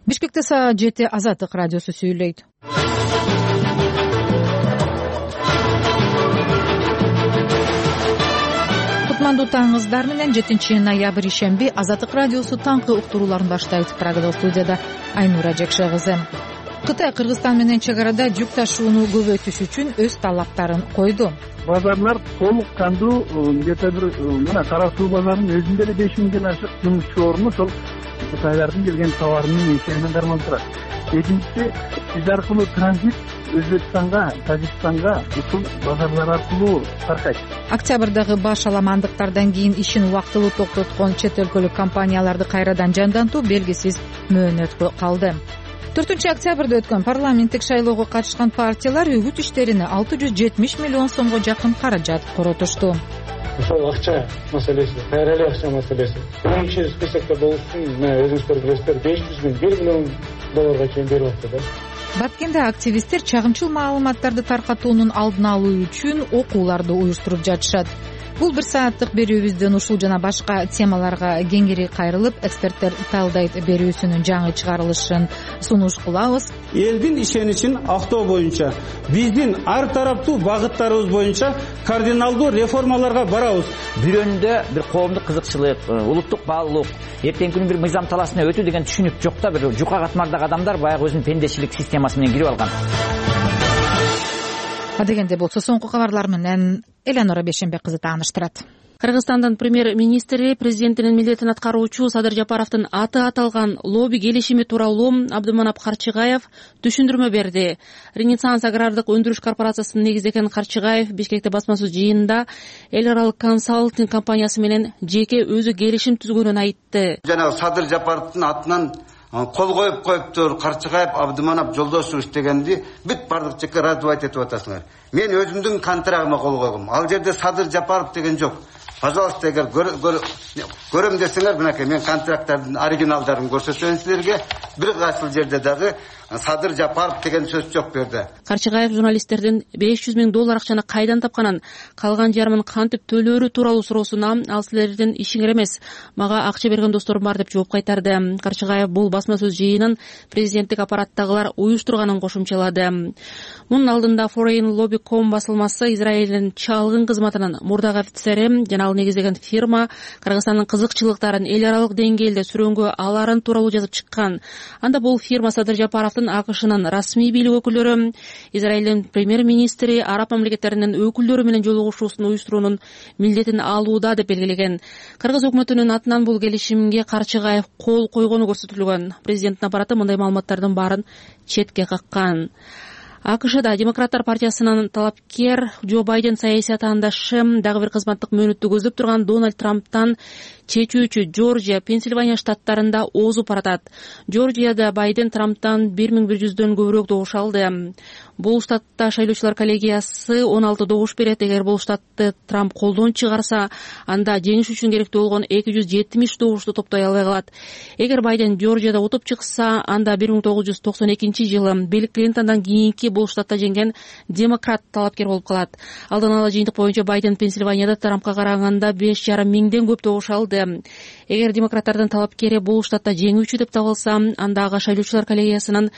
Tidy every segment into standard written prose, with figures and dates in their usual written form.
Бишкекте саат 7 Азаттык радиосу сүйлөйт. Кутмандуу таңыңыздар менен 7 ноябрь ишемби Азаттык радиосу таңкы уктурууларын баштайт. Прагада студияда Айнура Жекше кызы. Кытай Кыргызстан менен чек арада жүк ташууну көбөйтүш үчүн өз талаптарын койду. Базарлар толук кандуу где-то бир мына Кара Суу базарынын өзүндө эле 5000ден ашык жумушчу орну сол Кытайлардын келген товарынын эсебинен кармалып турат. Экинчиси, биз аркылуу транзит Өзбекстанга, Тажикстанга ушул базарлар аркылуу таркайт. Октябрдагы баш аламандыктардан кийин ишин убактылуу токтоткон чет өлкөлүк компанияларды кайрадан жандантуу белгисиз мөөнөткө калды. 4-октябрда өткөн парламенттик шайлоого катышкан партиялар үгүт иштерине 670 миллион сомго жакын каражат коротушту. Ошол акча маселеси, кайра акча маселеси. Биринчи списокто болушун, өзүңүздөр билесиздер, 500 миң, 1 миллион долларга чейин берип атты да. Баткенде активисттер чагымчыл маалыматтарды таркатуунун алдын алуу үчүн окууларды уюштуруп жатышат. Бул бир сааттык берүүбүздөн ушул жана башка темаларга кеңири кайрылып, эксперттер талдайт берүүсүнүн жаңы чыгарылышын сунуш кылабыз. Элдин ишеничин актоо боюнча биздин ар тараптуу багыттарыбыз боюнча кардиналдуу реформаларга барабыз. Бирөндө бир коомдук кызыкчылык, улуттук баалуулук, эртеңки күнү бир мыйзам талаасына өтүү деген түшүнүк жок да, бир жука катмардагы адамдар баягы өзүнүн пендечилик системасы менен кирип алган. Адегенде болсо соңку кабарлар менен Элеонора Бешенбек кызы тааныштырат. Кыргызстандын премьер-министри президентинин милдетин аткаруучу Садыр Жапаровдун аты аталган лобби келишими тууралуу Абдыманап Карчыгаев түшүндүрмө берди. Ренессанс агрардык өндүрүш корпорациясынын негиздеген Карчыгаев Бишкекте басма сөз жыйынында эл аралык консалтинг компаниясы менен жеке өзү келишим түзгөнүн айтты. Жана Садыр Жапаровдун атынан кол коюптур Карчыгаев Абдыманап Жолдошович дегенди бүт бардык жакка раздавать этип атасыңар. Мен өзүмдүн контрагыма кол койгом. Ал жерде Садыр Жапаров деген жок. Пожалуйста, эгер көрөм десеңер, мынакей мен контракттардын оригиналдарын көрсөтөм силерге. Бир кайсыл жерде дагы Садыр Жапаров деген сөз жок берди. Карчыгаев журналисттердин 500 миң доллар акчаны кайдан тапканын, калган жарымын кантип төлөөрү тууралуу суроосуна ал силердин ишиңер эмес, мага акча берген досторум бар деп жооп кайтарды. Карчыгаев бул басма сөз жыйынын президенттик аппараттагылар уюштурганын кошумчалады. Мунун алдында Foreign Lobby.com басылмасы Израилдин чалгын кызматынын мурдагы офицери жана ал негиздеген фирма Кыргызстандын кызыкчылыктарын эл аралык деңгээлде сүрөнгө аларын тууралуу жазып чыккан. Анда бул фирма Садыр Жапаровдун АКШнын расмий бийлик өкүлдөрү, Израилдин премьер-министри араб мамлекеттеринин өкүлдөрү менен жолугушуусун уюштуруунун милдетин алууда деп белгилеген. Кыргыз өкмөтүнүн атынан бул келишимге Карчыгаев кол койгону көрсөтүлгөн. Президенттин аппараты мындай маалыматтардын баарын четке каккан. АКШда Демократтар партиясынын талапкер Джо Байден саясий атаандашы дагы бир кызматтык мөөнөттү көздөп турган Дональд Трамптан чечүүчү Жоржия, Пенсильвания штаттарында оозуп баратат. Жоржияда Байден Трамптан 1100дөн көбүрөөк добуш алды. Бул штатта шайлоочулар коллегиясы 16 добуш берет. Эгер бул штатты Трамп колдон чыгарса, анда жеңиш үчүн керектүү болгон 270 добушту топтой албай калат. Эгер Байден Жоржияда утуп чыкса, анда 1992-жылы Билл Клинтондан кийинки бул штатта жеңген демократ талапкер болуп калат. Алдын ала жыйынтык боюнча Байден Пенсильванияда Трампка караганда 5,5 миңден көп добуш алды. Эгер демократтардын талапкери бул штатта жеңүүчү деп табылса, анда ага шайлоочулар коллегиясынын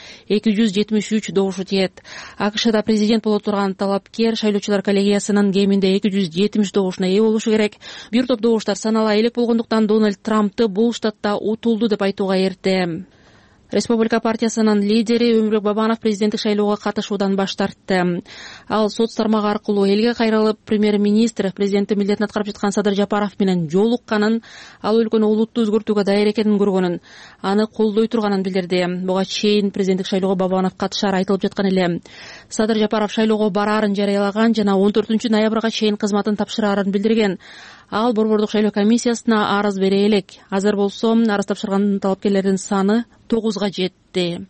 273 добушу тиет. АКШда президент боло турган талапкер шайлоочулар коллегиясынын кеминде 270 добушуна ээ болушу керек. Бир топ добуштар санала элек болгондуктан Дональд Трампты бул штатта утулду деп айтууга эрте. Республика партиясынын лидери Өмүрбек Бабанов президенттик шайлоого катышуудан баш тартты. Ал сот тармагы аркылуу элге кайрылып, премьер-министр президенттин милдетин аткарып жаткан Садыр Жапаров менен жолукканын, ал өлкөнү улуттуу өзгөртүүгө даяр экенин көргөнүн, аны колдой турганын билдирди. Буга чейин президенттик шайлоого Бабанов катышары айтылып жаткан эле. Садыр Жапаров шайлоого бараарын жарыялаган жана 14 ноябрга чейин кызматын тапшыраарын билдирген. Ал Борбордук шайлоо комиссиясына арыз бере элек. Азыр болсо арыз тапшырган талапкерлердин саны 9га жетти.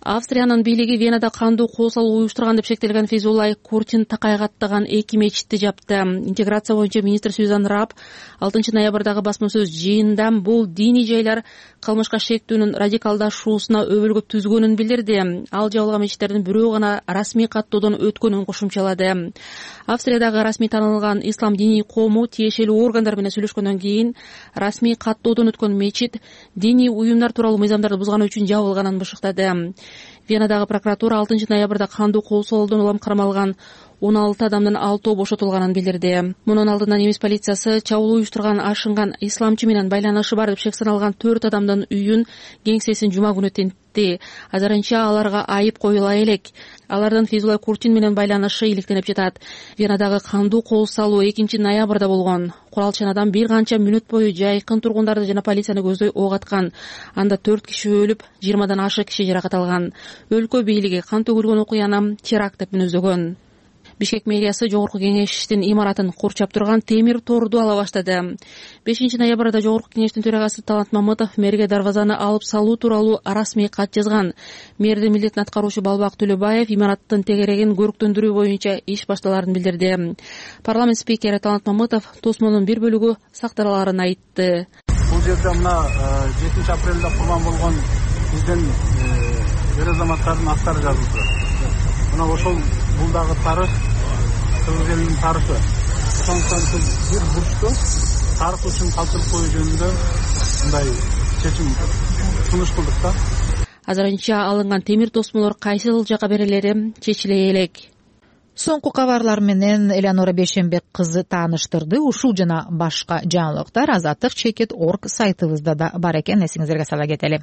Австриянын бийлиги Венада кандуу кол салуу уюштурган деп шектелген Фейзуллай Куртин такайга аттаган 2 мечитти жапты. Интеграция боюнча министр Сюзан Раб 6 ноябрдагы басма сөз жыйынында бул диний жайлар кылмышка шектүүнүн радикалдашуусуна өбөлгө түзгөнүн билдирди. Ал жабылган мечиттердин бирөө гана расмий каттоодон өткөнүн кошумчалады. Австриядагы расмий танылган ислам диний коому тиешелүү органдар менен сүйлөшкөндөн кийин расмий каттоодон өткөн мечит диний уюмдар тууралуу мыйзамдарды бузганы үчүн жабылганын бышыктады. Венадагы прокуратура 6 ноябрда кандуу кол салуудон улам кармалган 16 адамдын 6 бошотулганын билдирди. Мунун алдында немис полициясы чабуул уюштурган ашынган исламчы менен байланышы бар деп шек саналган 4 адамдын үйүн, кеңсесин жума күнү тинтти. Азырынча аларга айып коюла элек. Алардын Фейзуллай Куртин менен байланышы иликтенип жатат. Венадагы кандуу кол салуу 2 ноябрда болгон. Куралчан адам бир канча мүнөт бою жайкын тургундарды жана полицияны көздөй ок аткан. Анда 4 киши өлүп, 20дан ашык киши жаракат алган. Өлкө бийлиги кан төгүлгөн окуяны теракт деп мүнөздөгөн. Бишкек мэриясы жогорку кеңештин имаратын курчап турган темир торду ала баштады. 5 ноябрда жогорку кеңештин төрагасы Талант Мамытов мэрге дарбазаны алып салуу тууралуу расмий кат жазган. Мэрдин милдетин аткаруучу Балбак Төлөбаев имараттын тегерегин көрүктөндүрүү боюнча иш башталарын билдирди. Парламент спикери Талант Мамытов тосмонун бир бөлүгү сакталарын айтты. Бул жерде мына 7 апрелде курман болгон биздин эр азаматтардын аттары жазылды. Мына ошол бул дагы тарых, кыргыз элинин тарыхы. Ошондуктан биз бир бурчту тарых үчүн калтырып коюу жөнүндө мындай чечим сунуш кылдык да. Азырынча алынган темир тосмолор кайсыл жакка берилери чечиле элек. Соңку кабарлар менен Элеонора Бейшенбек кызы тааныштырды. Ушул жана башка жаңылыктар azatlyk.org сайтыбызда да бар экен. Эсиңиздерге сала кетели.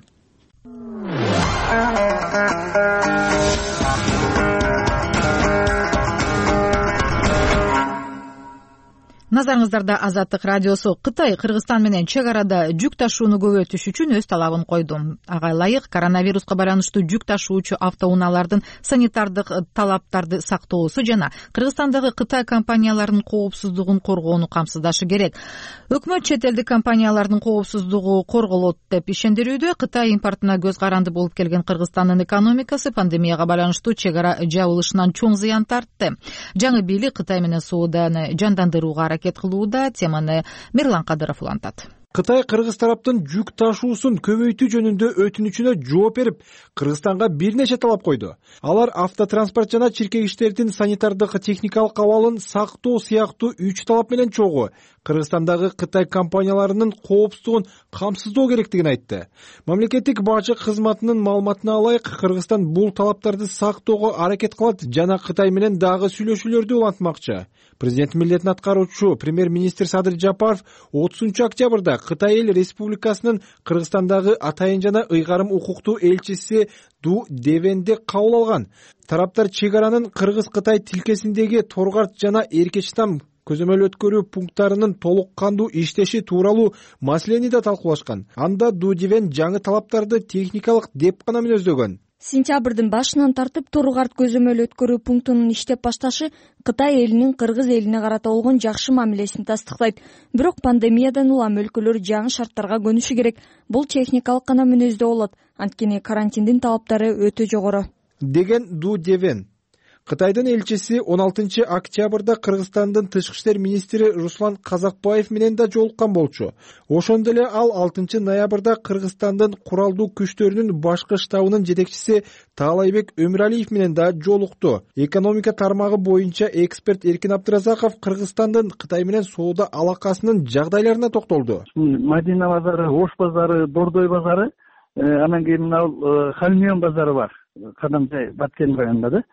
Назарыңыздарда Азаттык радиосу. Кытай Кыргызстан менен чек арада жүк ташууну көбөйтүш үчүн өз талабын койду. Ага ылайык коронавируска байланыштуу жүк ташуучу автоунаалардын санитардык талаптарды сактоосу жана Кыргызстандагы Кытай компанияларынын коопсуздугун коргоону камсыздашы керек. Өкмөт чет элдик компаниялардын коопсуздугу корголот деп ишендирүүдө. Кытай импортуна көз каранды болуп келген Кыргызстандын экономикасы пандемияга байланыштуу чек ара жабылышынан чоң зыян тартты. Жаңы бийлик Кытай менен сооданы жандандырууга аракет кылууда. Теманы Мирлан Кадыров улантат. Кытай кыргыз тараптын жүк ташуусун көбөйтүү жөнүндө өтүнүчүнө жооп берип, Кыргызстанга бир нече талап койду. Алар автотранспорт жана чиркегичтердин санитардык техникалык абалын сактоо сыяктуу 3 талап менен чогуу Кыргызстандагы Кытай компанияларынын коопсуздугун камсыздоо керектигин айтты. Мамлекеттик бажы кызматынын маалыматына алайык, Кыргызстан бул талаптарды сактоого аракет кылат жана Кытай менен дагы сүйлөшүүлөрдү улантмакчы. Президент милдетин аткаруучу премьер-министр Садыр Жапаров 30 октябрда Кытай эл республикасынын Кыргызстандагы атайын жана ыйгарым укуктуу элчиси Ду Девенди кабыл алган. Тараптар чек аранын Кыргыз-Кытай тилкесиндеги Торгарт жана Эркечтам көзөмөл өткөрүү пункттарынын толук кандуу иштеши тууралуу маселени да талкуулашкан. Анда Ду Девен жаңы талаптарды техникалык деп гана мүнөздөгөн. Сентябрдын башынан тартып Торгарт көзөмөл өткөрүү пунктунун иштеп башташы Кытай элинин Кыргыз элине карата болгон жакшы мамилесин тастыктайт. Бирок пандемиядан улам өлкөлөр жаңы шарттарга көнүшү керек. Бул техникалык гана мүнөздө болот. Анткени карантиндин талаптары өтө жогору, деген Ду Девен. Кытайдын элчиси 16 октябрда Кыргызстандын тышкы иштер министри Руслан Казакбаев менен да жолуккан болчу. Ошондо эле ал 6 ноябрда Кыргызстандын куралдуу күчтөрүнүн башкы штабынын жетекчиси Таалайбек Өмүралиев менен да жолукту. Экономика тармагы боюнча эксперт Эркин Абдыразаков Кыргызстандын Кытай менен соода алакасынын жагдайларына токтолду. Мадина базары, Ош базары, Бордой базары, анан кийин мына Халмион базары бар. Кадамчай Баткен районунда да.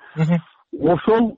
Ошол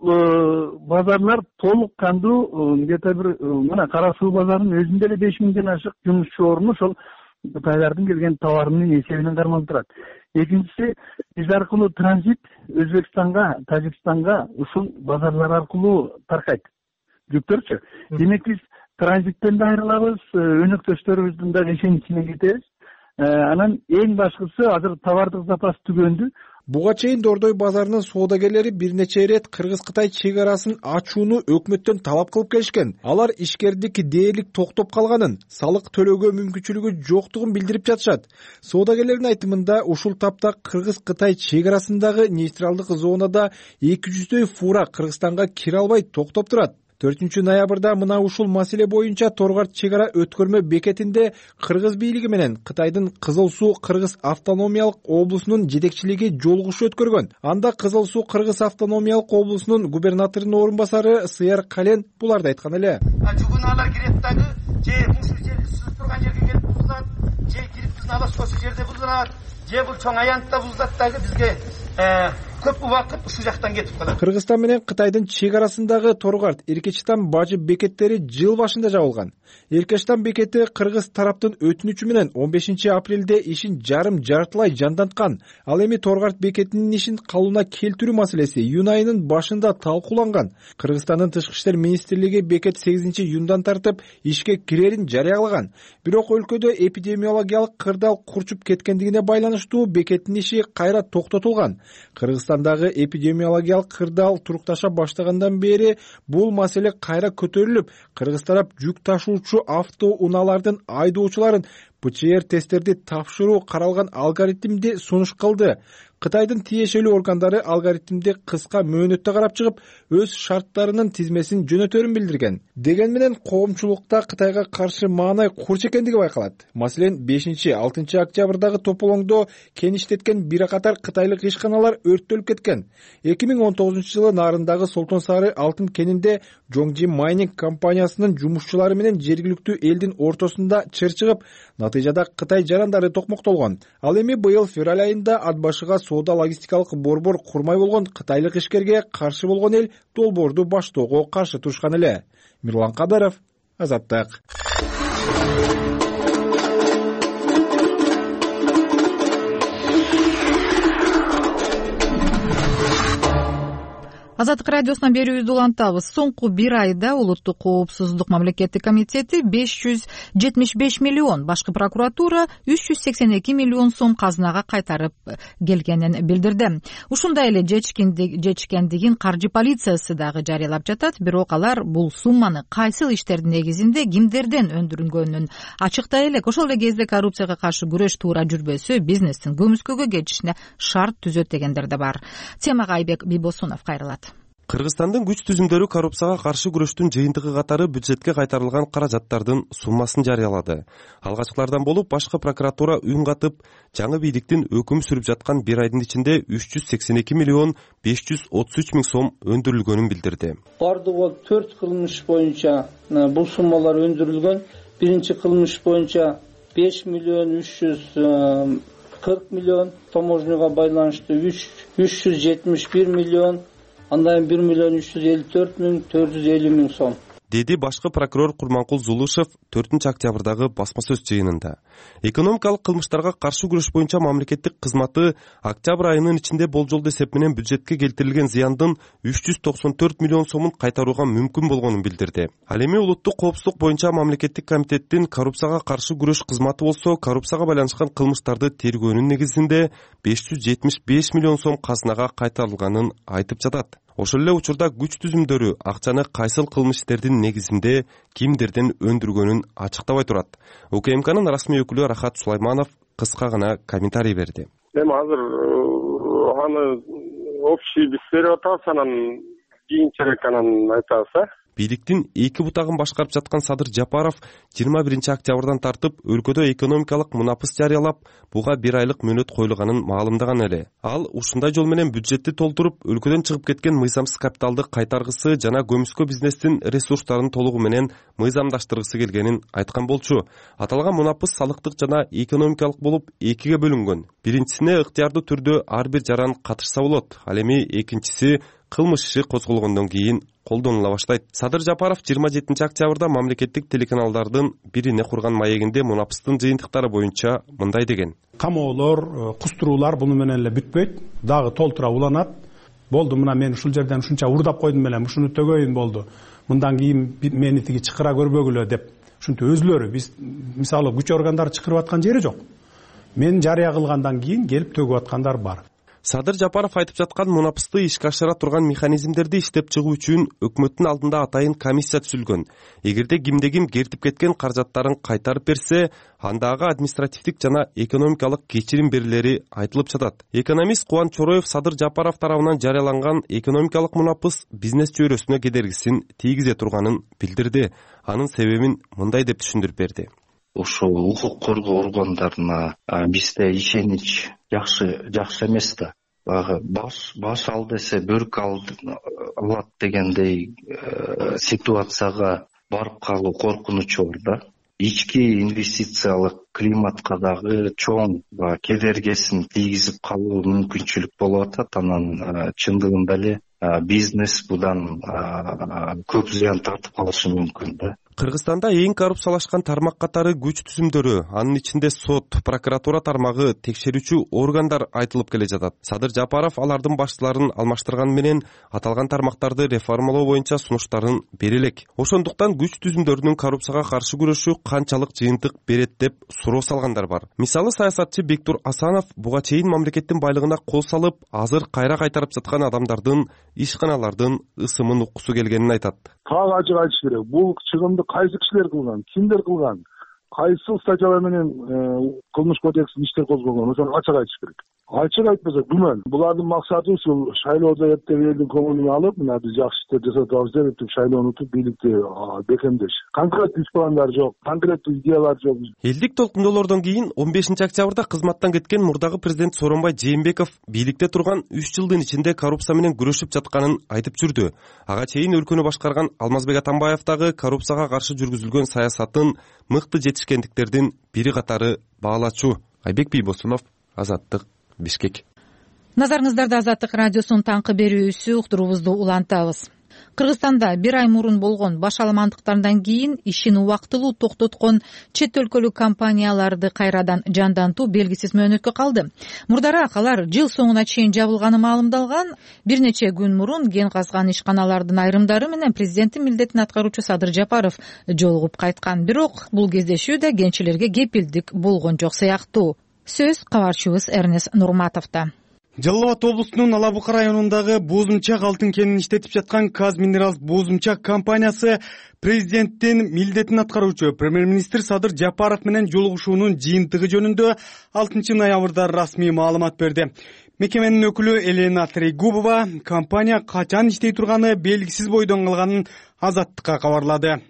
базарлар толук кандуу где-то бир мына Кара Суу базарынын өзүндө эле 5000ден ашык жумушчу орну ошол Кытайлардын келген товарынын эсебинен кармалып турат. Экинчиси, биз аркылуу транзит Өзбекстанга, Тажикстанга ушул базарлар аркылуу таркайт жүктөрчү. Демек биз транзиттен да айрылабыз, өнөктөштөрүбүздүн да ишеничине кетебиз. Анан эң башкысы азыр товардык запас түгөндү. Буга чейин Дордой базарынын соодагерлери бир нече ирет Кыргыз-Кытай чек арасын ачууну өкмөттөн талап кылып келишкен. Алар ишкердик дээрлик токтоп калганын, салык төлөөгө мүмкүнчүлүгү жоктугун билдирип жатышат. Соодагерлердин айтымында ушул тапта Кыргыз-Кытай чек арасындагы нейтралдык зонада 200дөй фура Кыргызстанга кире албай токтоп турат. 4-ноябрда мына ушул маселе боюнча Торгарт чек ара өткөрмө бекетинде Кыргыз бийлиги менен Кытайдын Кызыл Суу Кыргыз автономиялык облусунун жетекчилиги жолугушуу өткөргөн. Анда Кызыл Суу Кыргыз автономиялык облусунун губернаторунун орун басары Сыяр Кален буларды айткан эле. Жугуналар кирет дагы, же ушул жер сыз турган жерге келип бузулат, же кирип биздин аласкөсү жерде бузулат, же бул чоң аянтта бузулат дагы бизге көп убакыт ушул жактан кетип калат. Кыргызстан менен Кытайдын чек арасындагы Торгарт, Эркечтан бажы бекеттери жыл башында жабылган. Эркечтан бекети Кыргыз тараптын өтүнүчү менен 15-апрелде ишин жартылай жанданткан. Ал эми Торгарт бекетинин ишин калууна келтирүү маселеси июнь айынын башында талкууланган. Кыргызстандын тышкы иштер министрлиги бекет 8-июндан тартып ишке кирерин жарыялаган. Бирок өлкөдө эпидемиологиялык кырдаал курчуп кеткендигине байланыштуу бекеттин иши кайра токтотулган. Кыргызстандагы эпидемиологиялык кырдаал турукташа баштагандан бери бул маселе кайра көтөрүлүп, Кыргыз тарап жүк ташуучу автоунаалардын айдоочуларын ПЦР тесттерди тапшыруу каралган алгоритмди сунуш кылды. Кытайдын тиешелүү органдары алгоритмди кыска мөөнөттө карап чыгып, өз шарттарынын тизмесин жөнөтөрүн билдирген. Деген менен коомчулукта Кытайга каршы маанай курч экендиги байкалат. Маселен, 5-6 октябрдагы тополоңдо кеништеткен бир катар кытайлык ишканалар өрттөлүп кеткен. 2019-жылы нарындагы Солтон Сары алтын кенинде Жоңжи Майнинг компаниясынын жумушчулары менен жергиликтүү элдин ортосунда чыр чыгып, натыйжада Кытай жарандары токмоктолгон. Ал эми быйыл февраль айында ат башыга соода логистикалык борбор курмай болгон кытайлык ишкерге каршы болгон эл долбоорду баштоого каршы турушкан эле. Мирлан Кадаров, Азаттык. Азаттык радиосунан берүүбүздү улантабыз. Соңку бир айда Улуттук коопсуздук мамлекеттик комитети 575 миллион, башкы прокуратура 382 миллион сом казынага кайтарып келгенин билдирди. Ушундай эле жечкендигин каржы полициясы дагы жарыялап жатат, бирок алар бул сумманы кайсыл иштердин негизинде кимдерден өндүрүлгөнүн ачыктай элек. Ошол эле кезде коррупцияга каршы күрөш туура жүрбөсө, бизнестин көмүскөгө кетишине шарт түзөт дегендер да бар. Темага Айбек Бибосунов кайрылат. Кыргызстандын күч түзүмдөрү коррупцияга каршы күрөштүн жыйынтыгы катары бюджетке кайтарылган каражаттардын суммасын жарыялады. Алгачкылардан болуп башкы прокуратура үн катып, жаңы бийликтин өкүм сүрүп жаткан бир айдын ичинде 382 миллион 533 миң сом өндүрүлгөнүн билдирди. Бардыгы 4 кылмыш боюнча бул суммалар өндүрүлгөн. Биринчи кылмыш боюнча 5 миллион 340 миллион, таможняга байланыштуу 371 миллион, андан 1 миллион 354 миң 450 миң сом. Деди башкы прокурор Курманкул Зулушев 4-октябрдагы басма сөз жыйынында. Экономикалык кылмыштарга каршы күрөш боюнча мамлекеттик кызматы октябрь айынын ичинде болжолдуу эсеп менен бюджетке келтирилген зыяндын 394 миллион сомун кайтарууга мүмкүн болгонун билдирди. Ал эми улуттук коопсуздук боюнча мамлекеттик комитеттин коррупцияга каршы күрөш кызматы болсо, коррупцияга байланышкан кылмыштарды тергөөнүн негизинде 575 миллион сом казынага кайтарылганын айтып жатат. Ошол эле учурда күч түзүмдөрү акчаны кайсыл кылмыш иштердин негизинде кимдерден өндүргөнүн ачыктабай турат. УКМКнын расмий өкүлү Рахат Сулайманов кыска гана комментарий берди. Эми азыр аны общий биз берип атабыз, анан кийинчерээк анан айтабыз. Бийликтин эки бутагын башкарып жаткан Садыр Жапаров 21 октябрдан тартып өлкөдө экономикалык мунапыс жарыялап, буга бир айлык мөөнөт коюлганын маалымдаган эле. Ал ушундай жол менен бюджетти толтуруп, өлкөдөн чыгып кеткен мыйзамсыз капиталды кайтаргысы жана көмүскө бизнестин ресурстарын толугу менен мыйзамдаштыргысы келгенин айткан болчу. Аталган мунапыс салыктык жана экономикалык болуп экиге бөлүнгөн. Биринчисине ыктыярдуу түрдө ар бир жаран катышса болот. Ал эми экинчиси кылмыш иши козголгондон кийин колдонула баштайт. Садыр Жапаров 27 октябрда мамлекеттик телеканалдардын бирине курган маегинде мунапыстын жыйынтыктары боюнча мындай деген. Камоолор, кустуруулар буну менен эле бүтпөйт, дагы толтура уланат. Болду, мына мен ушул жерден ушунча урдап койдум эле, ушуну төгөйүн болду. Мындан кийин мени тиги чыкыра көрбөгүлө деп. Ушинтип өзүлөрү, биз мисалы күч органдары чыкырып аткан жери жок. Мен жарыя кылгандан кийин келип төгүп аткандар бар. Садыр Жапаров айтып жаткан мунапысты ишке ашыра турган механизмдерди иштеп чыгуу үчүн өкмөттүн алдында атайын комиссия түзүлгөн. Эгерде кимде-ким кертип кеткен каражаттарын кайтарып берсе, андагы административдик жана экономикалык кечирим берилери айтылып жатат. Экономист Кубан Чороев Садыр Жапаров тарабынан жарыяланган экономикалык мунапыс бизнес чөйрөсүнө кедергисин тийгизе турганын билдирди. Анын себебин мындай деп түшүндүрүп берди. Ошо укук коргоо органдарына бизде ишенич жакшы эмес да. Баш ал десе бөрк алат дегендей ситуацияга барып калуу коркунучу бар да. Ички инвестициялык климатка дагы чоң кедергисин тийгизип калуу мүмкүнчүлүк болуп атат. Анан чындыгында эле бизнес будан көп зыян тартып калышы мүмкүн да. Кыргызстанда эң коррупциялашкан тармак катары күч түзүмдөрү, анын ичинде сот, прокуратура тармагы, текшерүүчү органдар айтылып келе жатат. Садыр Жапаров алардын башчыларын алмаштырган менен аталган тармактарды реформалоо боюнча сунуштарын бере элек. Ошондуктан күч түзүмдөрүнүн коррупцияга каршы күрөшү канчалык жыйынтык берет деп суроо салгандар бар. Мисалы, саясатчы Бектур Асанов буга чейин мамлекеттин байлыгына кол салып, азыр кайра кайтарып жаткан адамдардын, ишканалардын ысымын уккусу келгенин айтат. Так ачык айтыш керек. Бул чыгымды кайсы кишилер кылган, кимдер кылган, кайсы статьялар менен кылмыш кодексин иштер козголгон, ошону ачык айтыш керек. Ачык айтпаса күмөн. Булардын максаты ушул шайлоодо эптеп элдин көңүлүн алып, мына биз жакшы иштер жасап атабыз деп шайлоону утуп бийликти бекемдеш. Конкреттүү иш пландар жок, конкреттүү идеялар жок. Элдик толкундоолордон кийин 15 октябрда кызматтан кеткен мурдагы президент Сооронбай Жээнбеков бийликте турган 3 жылдын ичинде коррупция менен күрөшүп жатканын айтып жүрдү. Ага чейин өлкөнү башкарган Алмазбек Атамбаев дагы коррупцияга каршы жүргүзүлгөн саясатын мыкты жетишкендиктердин бири катары баалачу. Айбек Бийбосунов, Азаттык, Бишкек. Назарыңыздарда Азаттык радиосунун таңкы берүүсү, уктуруубузду улантабыз. Кыргызстанда 1 ай мурун болгон башаламандыктардан кийин ишин убактылуу токтоткон чет өлкөлүк компанияларды кайрадан жандантуу белгисиз мөөнөткө калды. Мурдараак алар жыл соңуна чейин жабылганы маалымдалган. Бир нече күн мурун кен казган ишканалардын айрымдары менен президенттин милдетин аткаруучу Садыр Жапаров жолугуп кайткан. Бирок бул кездешүүдө кенчилерге кепилдик болгон жок сыяктуу. Сөз кабарчыбыз Эрнес Нурматовдо. Жалал Абад облусунун Ала Бука районундагы Боозумчак алтын кенин иштетип жаткан Казминералс Боозумчак компаниясы президенттин милдетин аткаруучу премьер-министр Садыр Жапаров менен жолугушуунун жыйынтыгы жөнүндө 6 ноябрда расмий маалымат берди. Мекеменин өкүлү Елена Трегубова компания качан иштей турганы белгисиз бойдон калганын Азаттыкка кабарлады.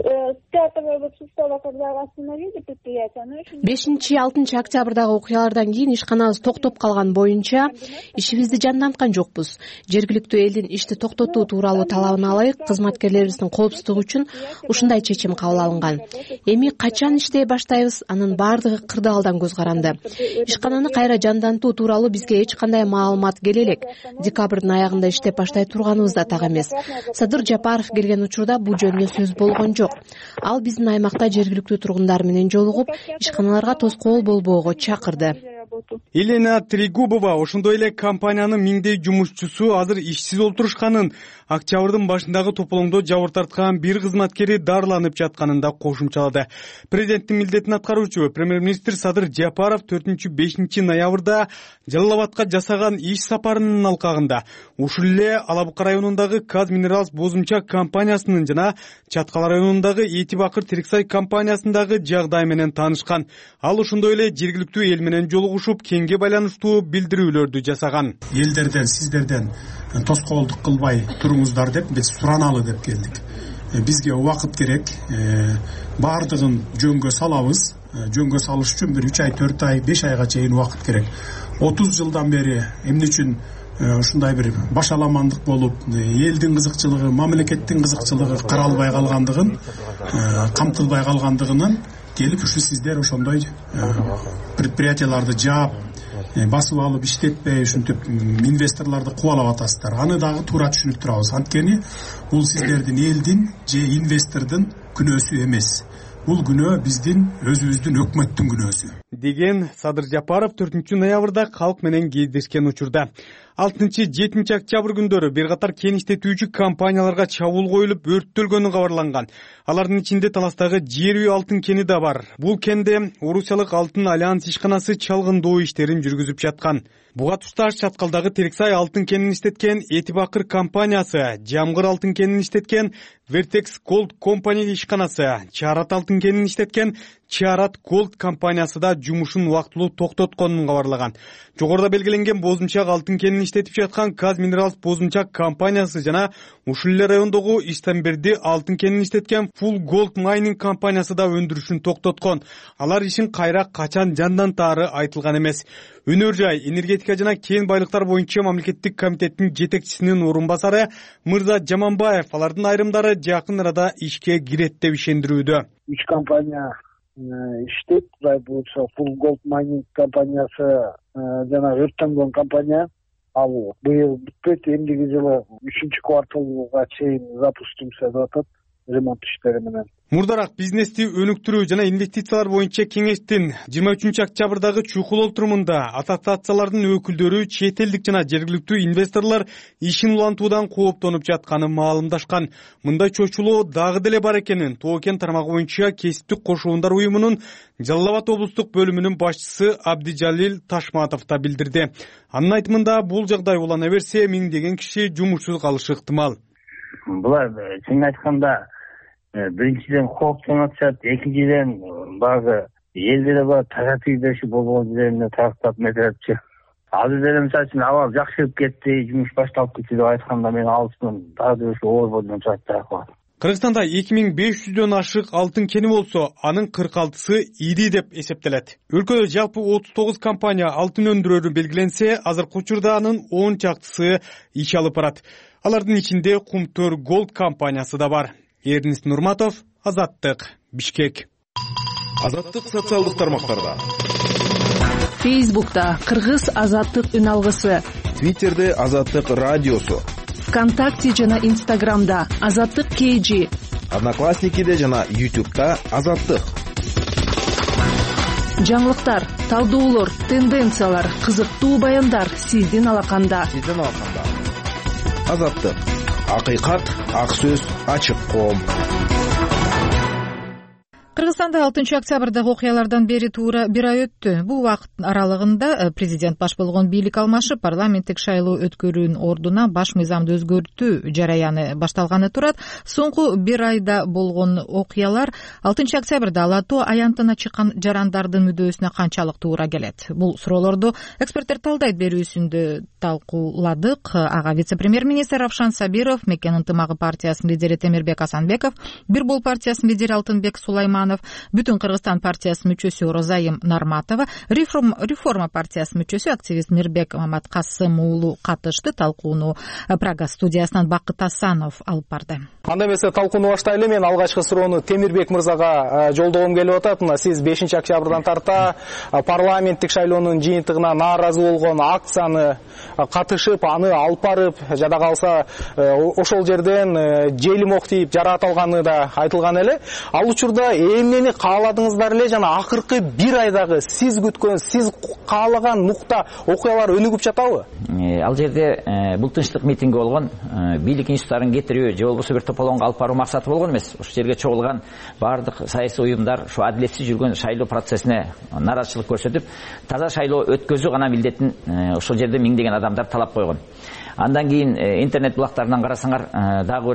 5-6 октябрдагы окуялардан кийин ишканабыз токтоп калган боюнча ишибизди жанданткан жокпуз. Жергиликтүү элдин ишти токтотуу тууралуу талабына ылайык кызматкерлерибиздин коопсуздугу үчүн ушундай чечим кабыл алынган. Эми качан иштей баштайбыз, анын баардыгы кырдаалдан көз каранды. Ишкананы кайра жандантуу тууралуу бизге эч кандай маалымат келе элек. Декабрдын аягында иштеп баштай турганыбыз да так эмес. Садыр Жапаров келген учурда бул жөнүндө сөз болгон жок. Ал биздин аймакта жергиликтүү тургундар менен жолугуп, ишканаларга тоскоол болбоого чакырды. Елена Трегубова ошондой эле компаниянын миңдей жумушчусу азыр ишсиз олтурушканын, октябрдын башындагы тополоңдо жабыр тарткан бир кызматкери дарыланып жатканын да кошумчалады. Президенттин милдетин аткаруучу премьер-министр Садыр Жапаров 4-5 ноябрда Жалал Абадка жасаган иш сапарынын алкагында ушул эле Ала Бука районундагы Казминералс Боозумчак компаниясынын жана Чаткал районундагы Этибакыр Териксай компаниясындагы жагдай менен таанышкан. Ал ошондой эле жергиликтүү эл менен жолугушуп, кеңге байланыштуу билдирүүлөрдү жасаган. Элдерден, сиздерден тоскоолдук кылбай туруңуздар деп биз сураналы деп келдик. Бизге убакыт керек, баардыгын жөнгө салабыз. Жөнгө салыш үчүн 3 ай, 4 ай, 5 айга чейин убакыт керек. 30 жылдан бери эмне үчүн ушундай бир башаламандык болуп, элдин кызыкчылыгы, мамлекеттин кызыкчылыгы каралбай калгандыгын, камтылбай калгандыгынан келип ушу сиздер ошондой предприятияларды жаап, басып алып иштетпей, ушинтип инвесторлорду кубалап атасыздар. Аны дагы туура түшүнүп турабыз. Анткени бул сиздердин элдин же инвестордун күнөөсү эмес. Бул күнөө биздин өзүбүздүн өкмөттүн күнөөсү. Деген Садыр Жапаров 4 ноябрда калк менен кездешкен учурда. 6-7 октябрь күндөрү бир катар кен иштетүүчү компанияларга чабуул коюлуп өрттөлгөнү кабарланган. Алардын ичинде Таластагы жер үй алтын кени да бар. Бул кенде Орусиялык Алтын Альянс ишканасы чалгындоо иштерин жүргүзүп жаткан. Буга тушташ Чаткалдагы Терексай алтын кенин иштеткен Эти Бакыр компаниясы, Жамгыр алтын кенин иштеткен Vertex Gold Company ишканасы, Чарат алтын кенин иштеткен Чарат Gold компаниясы да жумушун убактылуу токтотконун кабарлаган. Жогоруда белгиленген Бозумчак алтын кенин иштетип жаткан Казминералс Бозумчак компаниясы жана ушул эле райондогу Иштенберди алтын кенин иштеткен Full Gold Mining компаниясы да өндүрүшүн токтоткон. Алар ишин кайра качан жандантаары айтылган эмес. Өнөр жай энергетика жана кен байлыктар боюнча мамлекеттик комитеттин жетекчисинин орун басары Мырза Жаманбаев алардын айрымдары жакын арада ишке кирет деп ишендирүүдө. 3 компания иштейт. Бул Full Gold Mining компаниясы жана өрттөнгөн компания. Ал быйыл бүтпөйт, эмдиги жылы 3-кварталга чейин запустимся деп атат. Ремонт иштери менен. Мурдараак бизнести өнүктүрүү жана инвестициялар боюнча кеңештин 23 октябрдагы чукул олтурумунда ассоциациялардын өкүлдөрү чет элдик жана жергиликтүү инвесторлор ишин улантуудан кооптонуп жатканын маалымдашкан. Мындай чочулоо дагы деле бар экенин Тоо кен тармагы боюнча кесиптик кошуундар уюмунун Жалал Абад облустук бөлүмүнүн башчысы Абдижалил Ташматов да билдирди. Анын айтымында бул жагдай улана берсе миңдеген киши жумушсуз калышы ыктымал. Булар чын айтканда биринчиден кооптонуп атышат, экинчиден багы элдере бар таратып бериши болгон жерине тарактап метепчи. Азыр деле мисалы үчүн абал жакшырып кетти, жумуш башталып кетти деп айтканда мен алысмын. Дагы ошо оор бойдон чыгат. Кыргызстанда 2500дөн ашык алтын кени болсо, анын 46сы ири деп эсептелет. Өлкөдө жалпы 39 компания алтын өндүрөрү белгиленсе, азыркы учурда анын 10 чактысы иш алып барат. Алардын ичинде Кумтөр Gold компаниясы да бар. Эрнис Нурматов, Азаттык, Бишкек. Азаттык социалдык тармактарда. Фейсбукта Кыргыз Азаттык үн алгысы. Твиттерде Азаттык радиосу. ВКонтакте жана Инстаграмда Азаттык KG. Одноклассникиде жана YouTube'да Азаттык. Жаңылыктар, талдоолор, тенденциялар, кызыктуу баяндар сиздин алаканда. Азаттык. Акыйкат, ак сөз, ачык коом. Кыргызстанда 6 октябрдагы окуялардан бери туура 1 ай өттү. Бул убакыт аралыгында президент баш болгон бийлик алмашып, парламенттик шайлоо өткөрүүнүн ордуна баш мыйзамды өзгөртүү жараяны башталганы турат. Соңку 1 айда болгон окуялар 6 октябрда ала тоо аянтына чыккан жарандардын мүдөөсүнө канчалык туура келет? Бул суроолорду эксперттер талдайт берүүсүндө талкууладык. Ага вице-премьер-министр Равшан Сабиров, Меккен ынтымагы партиясынын лидери Темирбек Асанбеков, Бир бол партиясынын лидери Алтынбек Сулайманов, Бүтүн Кыргызстан партиясынын мүчөсү Розайым Нарматова, Реформа партиясынын мүчөсү активист Мирбек Маматкасым уулу катышты. Талкууну Прага студиясынан Бакыт Асанов алып барды. Анда эмесе талкууну баштайлы. Мен алгачкы суроону Темирбек мырзага жолдогум келип атат. Мына сиз 5 октябрдан тарта парламенттик шайлоонун жыйынтыгына нааразы болгон акцияны катышып, аны алып барып, жада калса ошол жерден желим ок тийип жараат алганы да айтылган эле. Ал учурда эмнени кааладыңыздар эле жана акыркы 1 айдагы сиз күткөн, сиз каалаган нукта окуялар өнүгүп жатабы? Ал жерде бул тынчтык митинги болгон, бийлик институттарын кетирүү же болбосо бир тополоңго алып баруу максаты болгон эмес. Ошол жерге чогулган бардык саясий уюмдар ушу адилетсиз жүргөн шайлоо процессине нааразычылык көрсөтүп, таза шайлоо өткөзүү гана милдетин ошол жерде миңдеген адамдар талап койгон. Андан кийин интернет булактарынан карасаңар дагы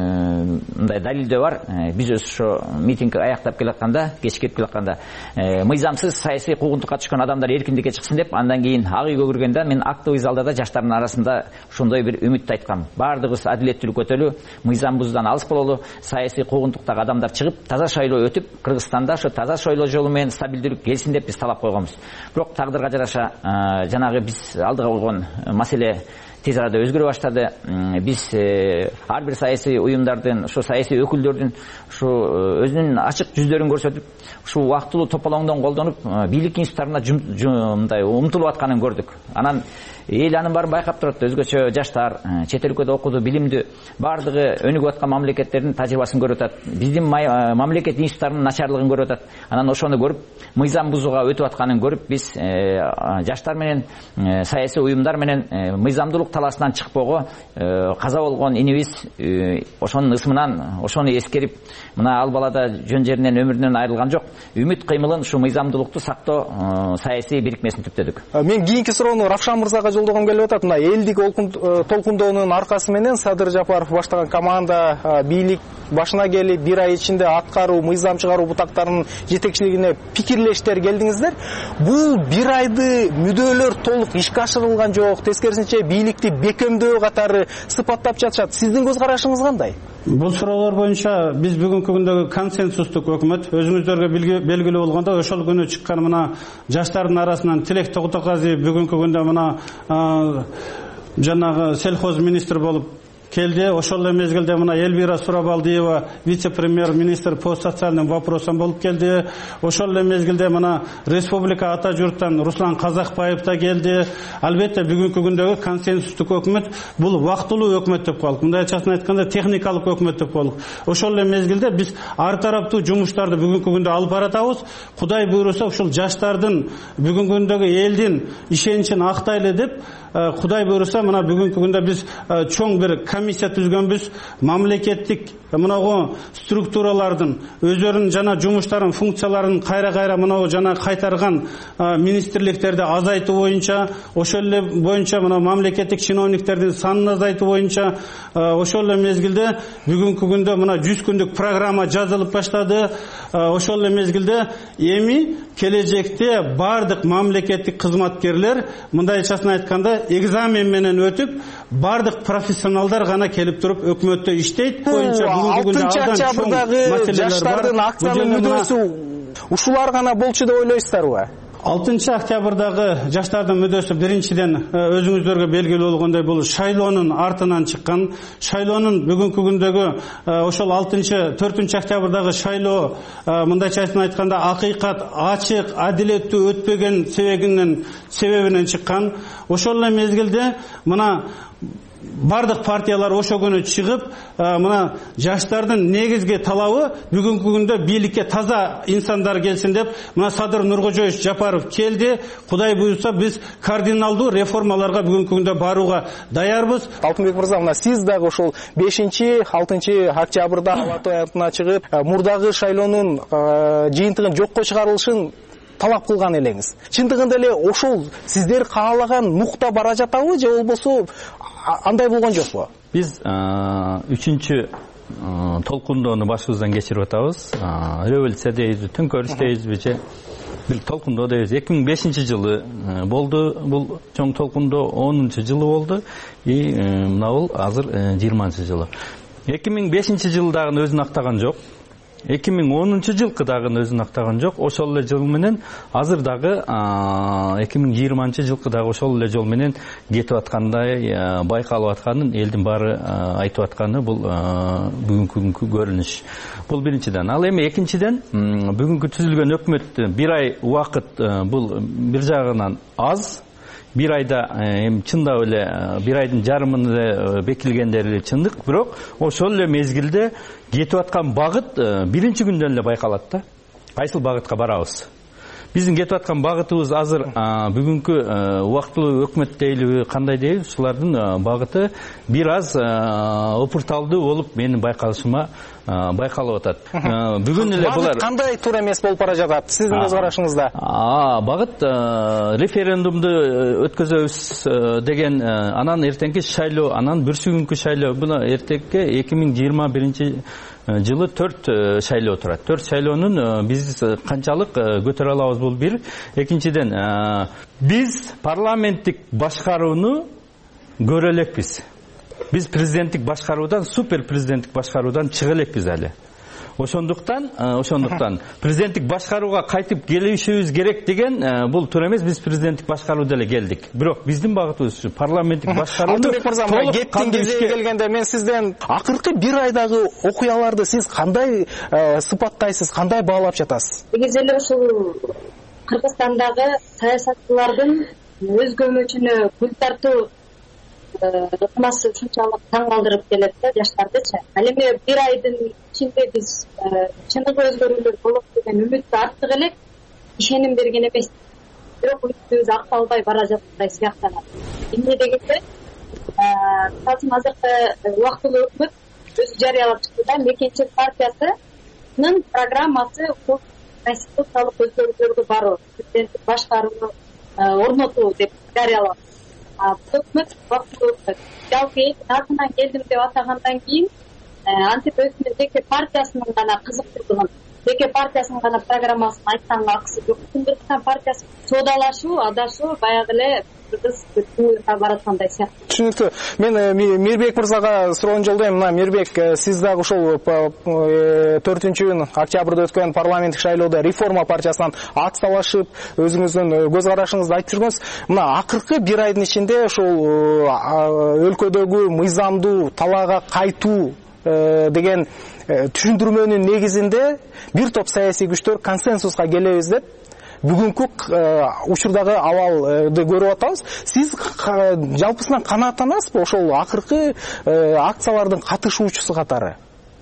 бир мындай далилдөө бар. Биз ошо митинг аяктап келатканда, кечкирип келатканда мыйзамсыз саясий куугунтукка түшкөн адамдар эркиндикке чыксын деп, андан кийин ак үйгө киргенде мен актовый залда жаштардын арасында ошондой бир үмүттү айткам. Бардыгыбыз адилеттүүлүк өтөлү, мыйзам бузуудан алыс бололу, саясий куугунтуктагы адамдар чыгып, таза шайлоо өтүп, Кыргызстанда ошо таза шайлоо жолу менен стабилдүүлүк келсин деп биз талап койгонбуз. Бирок тагдырга жараша жанагы биз алдыга койгон маселе тез арада өзгөрө баштады. Биз ар бир саясий уюмдардын, ошо саясий өкүлдөрдүн ушу өзүнүн ачык жүздөрүн көрсөтүп, ушу убактылуу тополоңдон колдонуп, бийлик институттарына мындай умтулуп атканын көрдүк. Анан эл анын баарын байкап турат. Өзгөчө жаштар, чет өлкөдө окуду, билимдүү, баардыгы өнүгүп аткан мамлекеттердин тажрыйбасын көрүп атат. Биздин мамлекет институттарынын начарлыгын көрүп атат. Анан ошону көрүп, мыйзам бузууга өтүп атканын көрүп, биз жаштар менен, саясий уюмдар менен мыйзамдуулук талаасынан чыкпоого каза болгон инибиз ошонун ысмынан, ошону эскерип, мына ал бала да жөн жеринен өмүрүнөн айрылган жок. Үмүт кыймылын ушу мыйзамдуулукту сактоо саясий бирикмесин түптөдүк. Мен кийинки суроону Равшан мырзага жолдогом келип атат. Мына элдик толкундоонун аркасы менен Садыр Жапаров баштаган команда бийлик башына келип, бир ай ичинде аткаруу, мыйзам чыгаруу бутактарынын жетекчилигине пикирлештер келдиңиздер. Бул бир айды мүдөлөр толук ишке ашырылган жок, тескерисинче бийликти бекемдөө катары сыпаттап жатышат. Сиздин көз карашыңыз кандай? Бул суроолор боюнча биз бүгүнкү күндөгү консенсустук өкмөт, өзүңүздөргө белгилүү болгондой, ошол күнү чыккан мына жаштардын арасынан Тилек Тогутоказиев бүгүнкү күндө мына жанагы сельхоз министр болуп келди. Ошол эле мезгилде мына Элвира Сурабалдиева вице-премьер-министр по социальным вопросам болуп келди. Ошол эле мезгилде мына республика ата журттан Руслан Казакбаев да келди. Албетте бүгүнкү күндөгү консенсустук өкмөт бул вактылуу өкмөт деп калдык. Мындайчасын айтканда техникалык өкмөт деп калдык. Ошол эле мезгилде биз ар тараптуу жумуштарды бүгүнкү күндө алып баратабыз. Кудай буйруса ушул жаштардын бүгүнкү күндөгү элдин ишеничин актайлы деп Кудай буйруса мына бүгүнкү күндө биз чоң бир комиссия түзгөнбүз. Мамлекеттик мынагу структуралардын өздөрүнүн жана жумуштарын, функцияларын кайра мынагу жана кайтарган министрликтерди азайтуу боюнча, ошол эле боюнча мына мамлекеттик чиновниктердин санын азайтуу боюнча, ошол эле мезгилде бүгүнкү күндө мына 100 күндүк программа жазылып баштады. Ошол эле мезгилде эми келечекте бардык мамлекеттик кызматкерлер мындайчасын айтканда экзамен менен өтүп, бардык профессионалдар гана келип туруп өкмөттө иштейт. Боюнча бүгүнкү күндө 6 октябрдагы жаштардын акциянын мүддөсү ушулар гана болчу деп ойлойсуздарбы? 6 октябрдагы жаштардын мүддөсү биринчиден өзүңүздөргө белгилүү болгондой бул шайлоонун артынан чыккан. Шайлоонун бүгүнкү күндөгү ошол 4 октябрдагы шайлоо мындайча айтканда акыйкат, ачык, адилеттүү өтпөгөн себебинен чыккан. Ошол эле мезгилде мына бардык партиялар ошо күнү чыгып, мына жаштардын негизги талабы бүгүнкү күндө бийликке таза инсандар келсин деп, мына Садыр Нуркожоевич Жапаров келди. Кудай буйрса биз кардиналдуу реформаларга бүгүнкү күндө барууга даярбыз. Алтынбек мырза, мына сиз дагы ошол 5-6 октябрда Алатау аянтына чыгып, мурдагы шайлоонун жыйынтыгын жокко чыгарылышын талап кылган элеңиз. Чындыгында эле ошол сиздер каалаган нукта бара жатабы же болбосо андай болгон жокпу? Биз 3-чү толкундоону башыбыздан кечирип атабыз. Революция дейбизби, төңкөрүш дейбизби же бир толкундоо дейбиз. 2005-жылы болду бул чоң толкундоо, 10-жылы болду. Мына бул азыр 20-жылы. 2005-жылы дагы өзүн актаган жок. 2010-жылкы дагы өзүн актаган жок. Ошол эле жол менен азыр дагы 2020-жылкы дагы ошол эле жол менен кетип аткандай байкалып атканын элдин баары айтып атканы бул бүгүнкү күnkү көрүнүш. Бул биринчиден. Ал эми экинчиден бүгүнкү түзүлгөн өкмөт бир ай убакыт бул бир жагынан аз. Бир айда чындап эле бир айдын жарымында бекилгендери чындык, бирок ошол эле мезгилде кетип аткан багыт биринчи күндөн эле байкалат да. Кайсыл багытка барабыз? Биздин кетип аткан багытыбыз азыр бүгүнкү убактылуу өкмөт дейлиби, кандай дейбиз? Ушулардын багыты бир аз опурталдуу болуп менин байкалышыма байкалып атат. Бүгүн эле булар кандай туура эмес болуп бара жатат сиздин көз карашыңызда? Багыт референдумду өткөзөбүз деген, анан эртеңки шайлоо, анан бүрсү күnkү шайлоо. Буна эртекке 2021 жылы 4 шайлоо турат. 4 шайлоонун биз канчалык көтөрө алабыз, бул бир. Экинчиден, биз парламенттик башкарууну көрө элекпиз. Биз президенттик башкаруудан, супер президенттик башкаруудан чыга элекпиз али. Ошондуктан президенттик башкарууга кайтып келишибиз керек деген бул туура эмес. Биз президенттик башкарууда эле келдик. Бирок биздин багытыбыз парламенттик башкаруу. Алтынбек мырза, кептин кезеге келгенде мен сизден акыркы бир айдагы окуяларды сиз кандай сыпаттайсыз, кандай баалап жатасыз? Негизи эле ушул Кыргызстандагы саясатчылардын өз көмөчүнө гүл тартуу ыкмасы ушунчалык таң калтырып келет да жаштардычы. Ал эми бир айдын ичинде биз чыныгы өзгөрүүлөр болот деген үмүттү арттык элек, ишеним берген эмес. Бирок үмүтүбүз акталбай бара жаткандай сыяктанат. Эмне дегенде, азыркы убактылуу өкмөт өзү жарыялап чыкты да, Мекенчил партиясынын программасы бул конституциялык өзгөрүүлөргө баруу, президенттик башкарууну орнотуу деп жарыялап. Өкмөт убактылуу өкмөт. Жалпы атынан келдим деп атагандан кийин антип өзүнүн жеке партиясынын гана кызыктуулугун, жеке партиясынын гана программасын айтканга акысы жок. Кыргызстан партиясы соодалашуу, адашуу баягы эле кыргыз көчкүнө бараткандай сыяктуу. Түшүнүктүү. Мен Мирбек мырзага суроону жолдойм. Мына Мирбек, сиз дагы ушул 4 октябрда өткөн парламенттик шайлоодо реформа партиясынан атсалашып, өзүңүздүн көз карашыңызды айтып жүргөнсүз. Мына акыркы бир айдын ичинде ушул өлкөдөгү мыйзамдуу талаага кайтуу деген түшүндүрмөнүн негизинде бир топ саясий күчтөр консенсуска келебиз деп бүгүнкү учурдагы абалды көрүп атабыз. Сиз жалпысынан канааттанасызбы ошол акыркы акциялардын катышуучусу катары?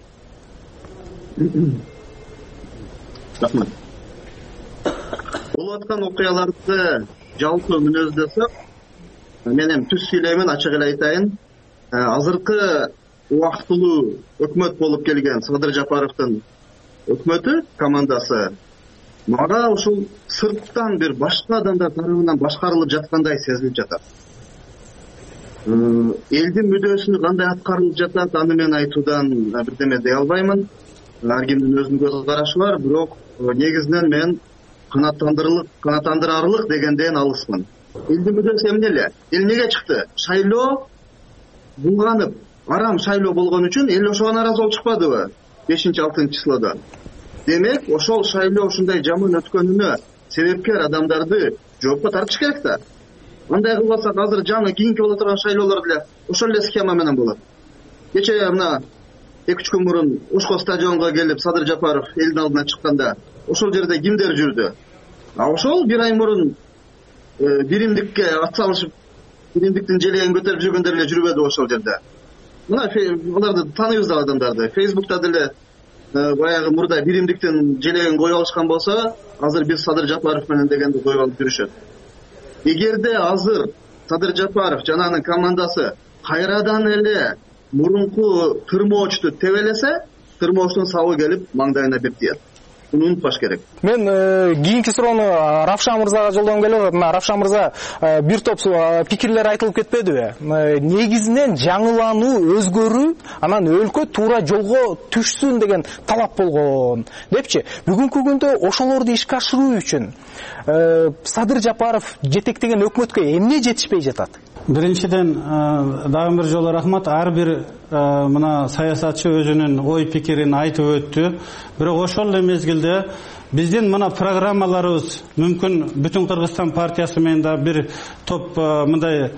Рахмат. Болуп аткан окуяларды жалпы мүнөздөсөк, мен эми түз сүйлөймүн, ачык эле айтайын. Азыркы убактылуу өкмөт болуп келген Садыр Жапаровдун өкмөтү, командасы мага ушул сырттан бир башка адамдар тарабынан башкарылып жаткандай сезилип жатат. Элдин мүдөөсүнө кандай аткарылып жатат, аны мен айтуудан бирдеме дей албаймын. Ар кимдин өзүнүн көз карашы бар, бирок негизинен мен канааттандырарлык дегенден алысмын. Элдин мүдөөсү эмне эле? Эл неге чыкты? Шайлоо булганып, арам шайлоо болгон үчүн эл ошого нааразы болуп чыкпадыбы? 5-6 числода. Демек, ошол шайлоо ушундай жаман өткөнүнө себепкер адамдарды жоопко тартыш керек да. Андай кылбасак, азыр жаңы кийинки боло турган шайлоолор деле ошол эле схема менен болот. Кече мына 2-3 күн мурун Ошко стадионго келип Садыр Жапаров элдин алдына чыкканда, ошол жерде кимдер жүрдү? Ошол бир ай мурун биримдикке атсалышып, биримдиктин желегин көтөрүп жүргөндөр эле жүрбөдү ошол жерде. Мына аларды тааныйбыз да адамдарды. Фейсбукта деле баягы мурда биримдиктин желегин коюп алышкан болсо, азыр биз Садыр Жапаров менен дегенди коюп алып жүрүшөт. Эгерде азыр Садыр Жапаров жана анын командасы кайрадан эле мурунку тырмоочту тебелесе, тырмоочтун сабы келип маңдайына бир тиет. Буну унутпаш керек. Мен кийинки суроону Равшан мырзага жолдогум келип атат. Мына Равшан мырза, бир топ пикирлер айтылып кетпедиби? Негизинен жаңылануу, өзгөрүү, анан өлкө туура жолго түшсүн деген талап болгон депчи. Бүгүнкү күндө ошолорду ишке ашыруу үчүн Садыр Жапаров жетектеген өкмөткө эмне жетишпей жатат? Биринчиден дагы бир жолу рахмат. Ар бир мына саясатчы өзүнүн ой пикирин айтып өттү. Бирок ошол эле мезгилде биздин мына программаларыбыз мүмкүн бүтүн Кыргызстан партиясы менен да бир топ мындай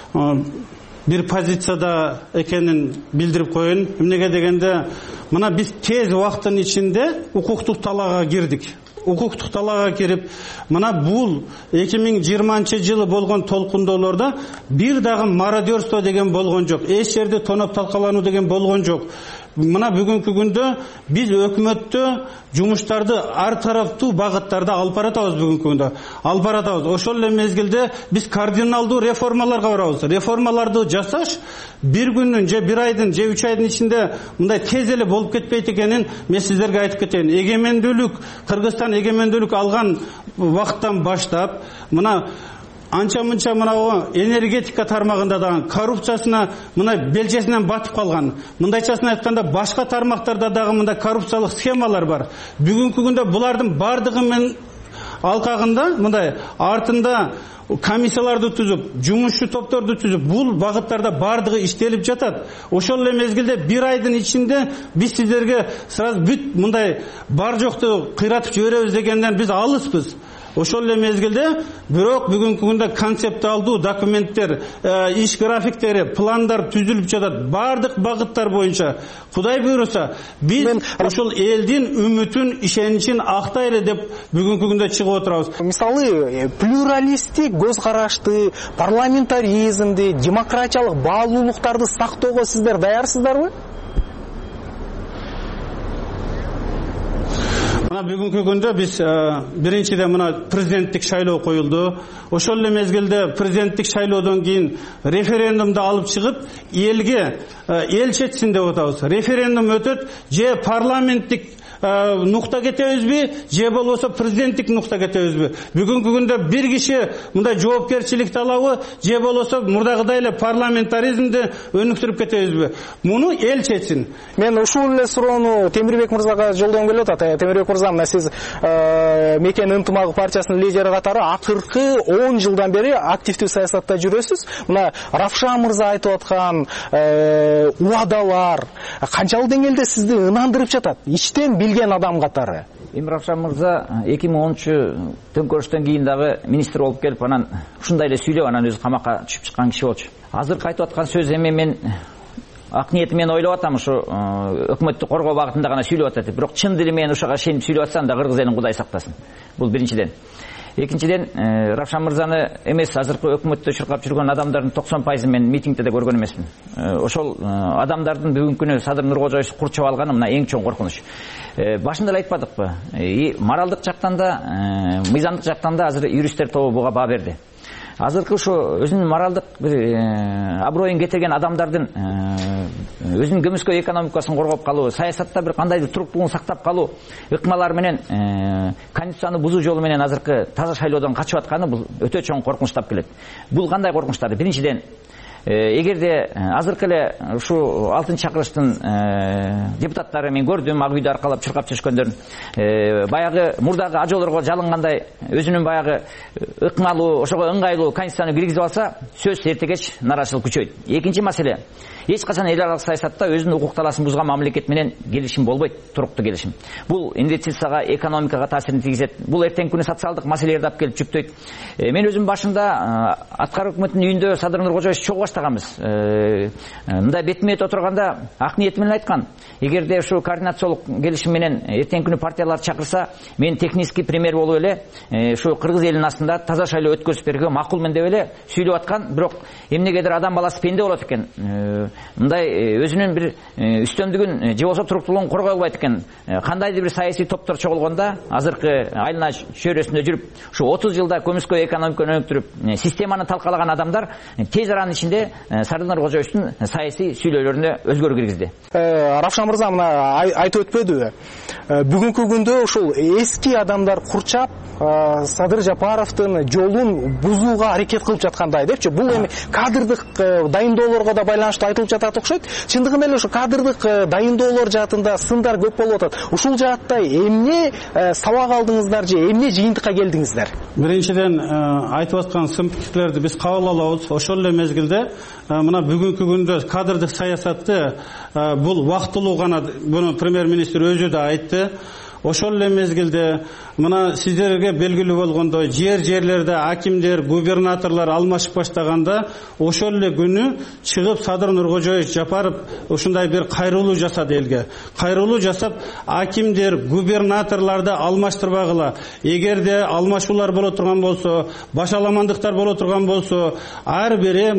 бир позицияда экенин билдирип коеюн. Эмнеге дегенде, мына биз тез убакыттын ичинде укуктук талаага кирдик. Укуктук талаага кирип, мына бул 2020-жылы болгон толкундоолордо бир дагы мародерство деген болгон жок. Эч жерде тоноп талкалануу деген болгон жок. Мына бүгүнкү күндө биз өкмөттө жумуштарды ар тараптуу багыттарда алып баратабыз. Бүгүнкү күндө алып баратабыз. Ошол эле мезгилде биз кардиналдуу реформаларга барабыз. Реформаларды жасаш бир күндүн же бир айдын же 3 айдын ичинде мындай тез эле болуп кетпейт экенин мен сиздерге айтып кетейин. Эгемендүүлүк, Кыргызстан эгемендүүлүк алган убакыттан баштап мына анча-мынча мына энергетика тармагында да коррупциясына мына белчесинен батып калган. Мындайчасын айтканда башка тармактарда дагы мындай коррупциялык схемалар бар. Бүгүнкү күндө булардын бардыгы менен алкагында мындай артында комиссияларды түзүп, жумушчу топторду түзүп, бул багыттарда бардыгы иштелип жатат. Ошол эле мезгилде бир айдын ичинде биз сиздерге сразу бүт мындай бар жокту кыйратып жиберебиз дегенден биз алыспыз. ошол эле мезгилде бирок бүгүнкү күндө концептуалдуу документтер, иш графиктери, пландар түзүлүп жатат. Бардык багыттар боюнча Кудай буйруса биз ошол элдин үмүтүн, ишеничин актайлы деп бүгүнкү күндө чыгып отурабыз. Мисалы, плюралисттик көз карашты, парламентаризмди, демократиялык баалуулуктарды сактоого сиздер даярсыздарбы? Мына бүгүнкү күндө биз биринчиден мына президенттик шайлоо коюлду. Ошол эле мезгилде президенттик шайлоодон кийин референдумду алып чыгып, элге эл четсин деп атабыз. Референдум өтөт, же парламенттик нукта кетебизби, же болбосо президенттик нукта кетебизби? Бүгүнкү күндө бир киши мындай жоопкерчиликти алабы, же болбосо мурдагыдай эле парламентаризмди өнүктүрүп кетебизби? Муну эл четсин. Мен ушул эле суроону Темирбек мырзага жолдогом келип атат. Темирбек мырза, мына сиз Мекен ынтымагы партиясынын лидери катары акыркы 10 жылдан бери активдүү саясатта жүрөсүз. Мына Равшан мырза айтып аткан убадалар канчалык деңгээлде сизди ынандырып жатат? Иштен билген адам катары. Равшан мырза 2010 төңкөрүштөн кийин дагы министр болуп келип, анан ушундай эле сүйлөп, анан өзү камакка түшүп чыккан киши болчу. Азыр айтып аткан сөз эми мен ак ниетимен ойлоп атам, ушу өкмөттү коргоо багытында гана сүйлөп атат. Бирок чын дили менен ушуга ишенип сүйлөп атсам да кыргыз элин Кудай сактасын. Бул биринчиден. Экинчиден, Равшан мырзаны эмес, азыркы өкмөттө чуркап жүргөн адамдардын 90% мен митингде да көргөн эмесмин. Ошол адамдардын бүгүнкү күнү Садыр Нуркожоевич курчап алганы мына эң чоң коркунуч. Башында эле айтпадыкпы? Моралдык жактан да, мыйзамдык жактан да азыр юристтер тобу буга баа берди. Азыркы ушу өзүнүн моралдык аброюн кетирген адамдардын өзүнүн көмүскө экономикасын коргоп калуу, саясатта бир кандайдыр туруктуулугун сактап калуу ыкмалар менен конституцияны бузуу жолу менен азыркы таза шайлоодон качып атканы бул өтө чоң коркунучтап келет. Бул кандай коркунучтар? Биринчиден, эгерде азыркы эле ушу 6-чакырыштын депутаттары мен көрдүм, ак үйдү аркалап чуркап жүргөндөрүн, баягы мурдагы ажоолорго жалынгандай өзүнүн баягы ыкмалуу, ошого ыңгайлуу конституцияны киргизип алса, сөз эртегеч нааразычылык күчөйт. Экинчи маселе, эч качан эл аралык саясатта өзүнүн укук таласын бузган мамлекет менен келишим болбойт, туруктуу келишим. Бул инвестицияга, экономикага таасирин тийгизет. Бул эртеңки күнү социалдык маселелерди алып келип жүктөйт. Мен өзүм башында аткаруу өкмөтүнүн үйүндө Садыр Нуркожоевич чогуу баштаганбыз. Мындай бетме-бет отурганда ак ниети менен айткан. Эгерде ушу координациялык келишим менен эртеңки күнү партиялар чакырса, мен технический премьер болуп эле ушу кыргыз элинин астында таза шайлоо өткөрүп берүүгө макулмун деп эле сүйлөп аткан. Бирок эмнегедир адам баласы пенде болот экен. Мындай өзүнүн бир үстөмдүгүн же болбосо туруктуулугун коргой албайт экен. Кандайдыр бир саясий топтор чогулганда, азыркы айлана чөйрөсүндө жүрүп, ушу 30 жылда көмүскө экономиканы өнүктүрүп, системаны талкалаган адамдар тез аранын ичинде Садыр Нуркожоевичтин саясий сүйлөөлөрүнө өзгөрүү киргизди. Равшан мырза мына айтып өтпөдүбү? Бүгүнкү күндө ушул эски адамдар курчап Садыр Жапаровдун жолун бузууга аракет кылып жаткандай депчи. Бул эми кадрдык дайындоолорго да байланыштуу айтылып жатат окшойт. Чындыгында эле ушу кадрдык дайындоолор жаатында сындар көп болуп атат. Ушул жаатта эмне сабак алдыңыздар же эмне жыйынтыкка келдиңиздер? Биринчиден айтып аткан сын пикирлерди биз кабыл алабыз. Ошол эле мезгилде мына бүгүнкү күндө кадрдык саясатты бул вактылуу гана, буну премьер-министр өзү да айтты. Ошол эле мезгилде мына сиздерге белгилүү болгондой жерлерде акимдер, губернаторлор алмашып баштаганда, ошол эле күнү чыгып Садыр Нуркожоевич Жапаров ушундай бир кайрылуу жасады элге. Кайрылуу жасап, акимдер, губернаторлорду алмаштырбагыла. Эгерде алмашуулар боло турган болсо, башаламандыктар боло турган болсо, ар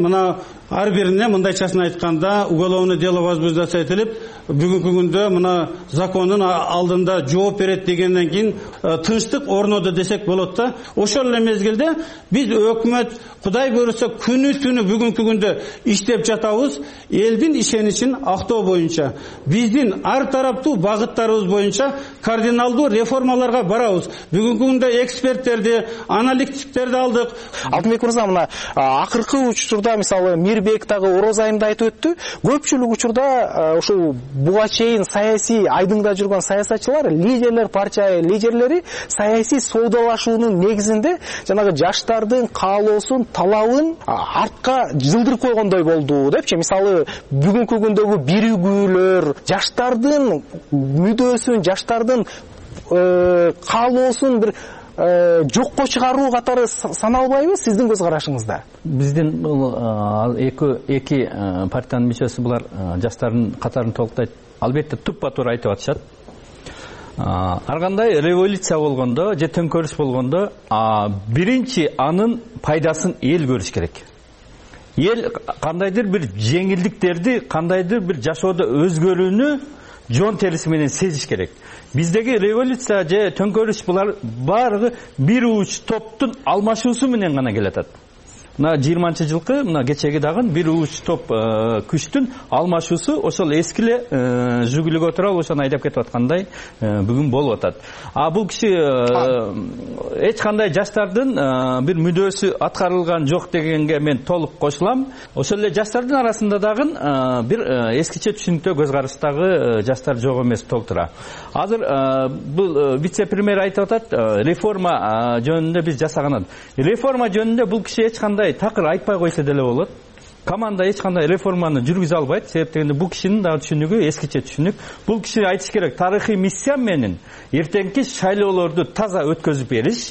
бирине мындайчасын айтканда уголовное дело возбуждаться этилип, бүгүнкү күндө мына закондун алдында жооп берет дегенден кийин тынчтык орноду десек болот да. Ошол эле мезгилде биз өкмөт Кудай буйруса күнү-түнү бүгүнкү күндө иштеп жатабыз. Элдин ишеничин актоо боюнча, биздин ар тараптуу багыттарыбыз боюнча кардиналдуу реформаларга барабыз. Бүгүнкү күндө эксперттерди, аналитиктерди алдык. Алтынбек мырза, мына акыркы учурда мисалы Мирбек дагы ороз айында айтып өттү. Көпчүлүк учурда ушул буга чейин саясий айдыңда жүргөн саясатчылар, лидерлер, партия лидерлери саясий соодалашуунун негизинде жанагы жаштардын каалоосун, талабын артка жылдырып койгондой болду депчи. Мисалы бүгүнкү күндөгү биригүүлөр, жаштардын мүдөөсүн, жаштардын каалоосун бир жокко чыгаруу катары саналбайбы сиздин көз карашыңызда? Биздин бул эки партиянын мүчөсү булар жаштардын катарын толуктайт. Албетте туппа туура айтып атышат. Ар кандай революция болгондо же төңкөрүш болгондо биринчи анын пайдасын эл көрүш керек. Ел кандайдыр бир жеңилдиктерди, кандайдыр бир жашоодо өзгөрүүнү жон териси менен сезиш керек. Биздеги революция же төңкөрүш булар баардыгы бир уч топтун алмашуусу менен гана келатат. Мына 20-жылкы мына кечеги дагы бир уч топ күчтүн алмашуусу ошол эски эле жүгүлүгө отуруп ошону айдап кетип аткандай бүгүн болуп атат. Бул киши эч кандай жаштардын бир мүдөөсү аткарылган жок дегенге мен толук кошулам. Ошол эле жаштардын арасында дагы бир эскиче түшүнүктүү көз караштагы жаштар жок эмес толтура. Азыр бул вице-премьер айтып атат, реформа жөнүндө биз жасаганат. Реформа жөнүндө бул киши эч кандай такыр айтпай койсо деле болот. Команда эч кандай реформаны жүргүзө албайт. Себеп дегенде бул кишинин да түшүнүгү эскиче түшүнүк. Бул киши айтыш керек, тарыхый миссия менен эртеңки шайлоолорду таза өткөзүп бериш,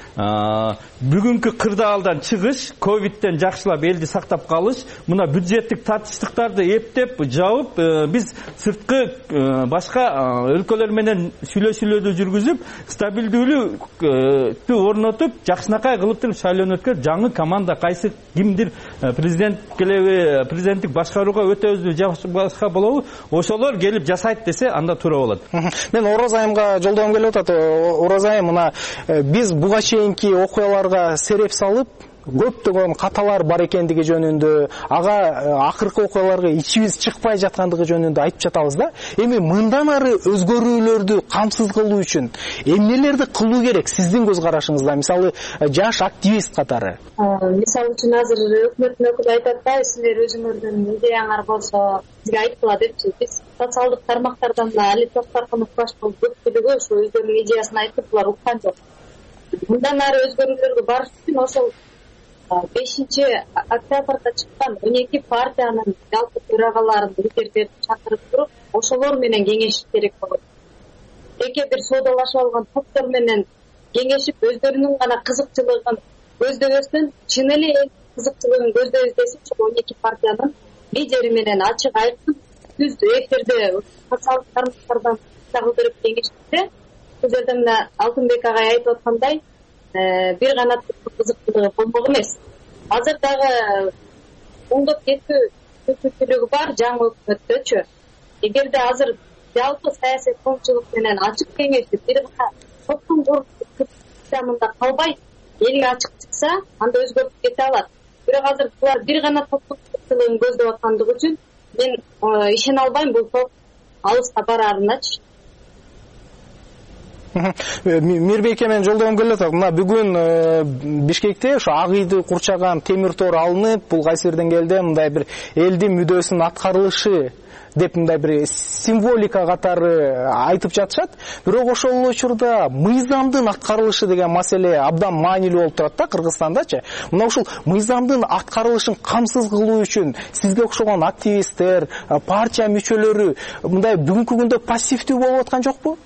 бүгүнкү кырдаалдан чыгыш, ковидтен жакшылап элди сактап калыш, мына бюджеттик тартыштыктарды эптеп жабып, биз сырткы башка өлкөлөр менен сүйлөшүүлөрдү жүргүзүп, стабилдүүлүктү орнотуп, жакшынакай кылып туруп шайлоону өткөрүп, жаңы команда кайсы кимдир президент келеби, президенттик башкарууга өтөбүзбү же башка болобу, ошолор келип жасайт десе, анда туура болот. Мен Ороз айымга жолдогум келип атат. Ороз айым, мына биз буга чейин окуяларга сереп салып, көптөгөн каталар бар экендиги жөнүндө, ага акыркы окуяларга ичибиз чыкпай жаткандыгы жөнүндө айтып жатабыз да. Эми мындан ары өзгөрүүлөрдү камсыз кылуу үчүн эмнелерди кылуу керек сиздин көз карашыңызда, мисалы жаш активист катары? Мисалы үчүн азыр өкмөттүн өкүлү айтат да, силер өзүңөрдүн идеяңар болсо бизге айткыла депчи. Биз социалдык тармактардан Али Токтаркунов башка көпчүлүгү ушу өздөрүнүн идеясын айтып, булар уккан жок. Мындан ары өзгөрүүлөргө барыш үчүн ошол 5-октябрда чыккан 12 партиянын жалпы төрагаларын лидерлерди чакырып туруп, ошолор менен кеңешиш керек болот. Эки бир соодалашып алган топтор менен кеңешип, өздөрүнүн гана кызыкчылыгын көздөбөстөн, чын эле кызыкчылыгын көздөбөз десе, ошол 12 партиянын лидери менен ачык айкын түз эфирде социалдык тармактардан кылдырып кеңешсе, бул жерде мына Алтынбек агай айтып аткандай, бир гана кызыктуулугу болмок эмес. Азыр дагы оңдоп кетүү мүмкүнчүлүгү бар жаңы өкмөттөчү. Эгерде азыр жалпы саясий коомчулук менен ачык кеңешип, бир гана топтун курулушунда калбай, элге ачык чыкса, анда өзгөрүп кете алат. Бирок азыр булар бир гана топтун курулушун көздөп аткандыгы үчүн мен ишене албайм бул топ алыска барарыначы. Мирбек мен жолдогум келип атат. Мына бүгүн Бишкекте ошо ак үйдү курчаган темир тор алынып, бул кайсы бир деңгээлде мындай бир элдин мүдөөсүнүн аткарылышы деп мындай бир символика катары айтып жатышат. Бирок ошол учурда мыйзамдын аткарылышы деген маселе абдан маанилүү болуп турат да Кыргызстандачы. Мына ушул мыйзамдын аткарылышын камсыз кылуу үчүн сизге окшогон активисттер, партия мүчөлөрү мындай бүгүнкү күндө пассивдүү болуп аткан жокпу?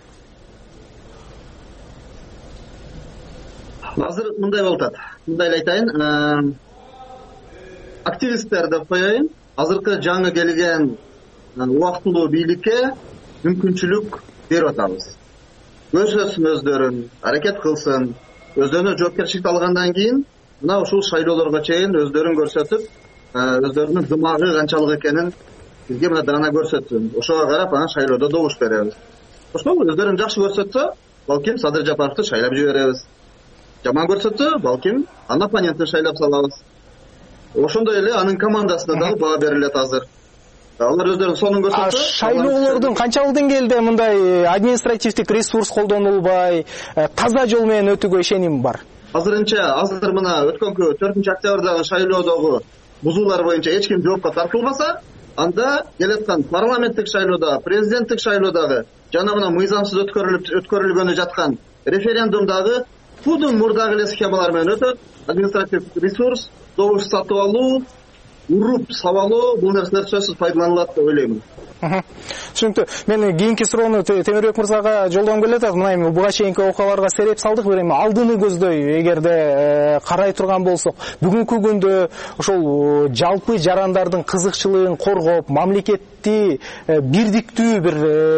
Азыр мындай болуп атат. Мындай айтайын, активисттер деп коеюн, азыркы жаңы келген убактылуу бийликке мүмкүнчүлүк берип атабыз. Көрсөтсүн өздөрүн, аракет кылсын, өздөрүнө жоопкерчиликти алгандан кийин мына ушул шайлоолорго чейин өздөрүн көрсөтүп, өздөрүнүн дымагы канчалык экенин бизге мына даана көрсөтсүн. Ошого карап анан шайлоодо добуш беребиз. Ошол өздөрүн жакшы көрсөтсө, балким Садыр Жапаровду шайлап жиберебиз. Жаман көрсөтсө, балким анын оппонентин шайлап салабыз. Ошондой эле анын командасына дагы баа берилет азыр. Алар өздөрүнүн сонун көрсөтсө, шайлоолордун канчалык деңгээлде мындай административдик ресурс колдонулбай, таза жол менен өтүүгө ишеним бар. Азыр мына өткөнкү 4-октябрдагы шайлоодогу бузуулар боюнча эч ким жоопко тартылбаса, анда келаткан парламенттик шайлоодо, президенттик шайлоодогу жана мына мыйзамсыз өткөрүлгөнү жаткан референдумдагы будун мурдагы эле схемалар менен өтөт. Административдик ресурс, добуш сатып алуу, уруп сабалоо бул нерселер сөзсүз пайдаланылат деп ойлоймун. Түшүнүктүү. Мен кийинки суроону Темирбек мырзага жолдогум келет. Мына эми буга чейинки окуяларга сереп салдык, бир эми алдыны көздөй эгерде карай турган болсок, бүгүнкү күндө ошол жалпы жарандардын кызыкчылыгын коргоп, мамлекетти бирдиктүү бир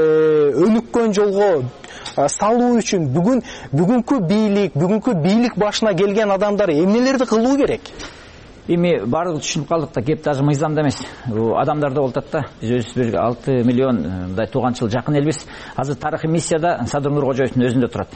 өнүккөн жолго салуу үчүн бүгүнкү бийлик башына келген адамдар эмнелерди кылуу керек? Эми баардыгы түшүнүп калдык да, кеп даже мыйзамда эмес. Адамдарда болуп атат да. Биз өзүбүз бир 6 миллион мындай тууганчыл жакын элбиз. Азыр тарыхый миссияда Садыр Нуркожоевдун өзүндө турат.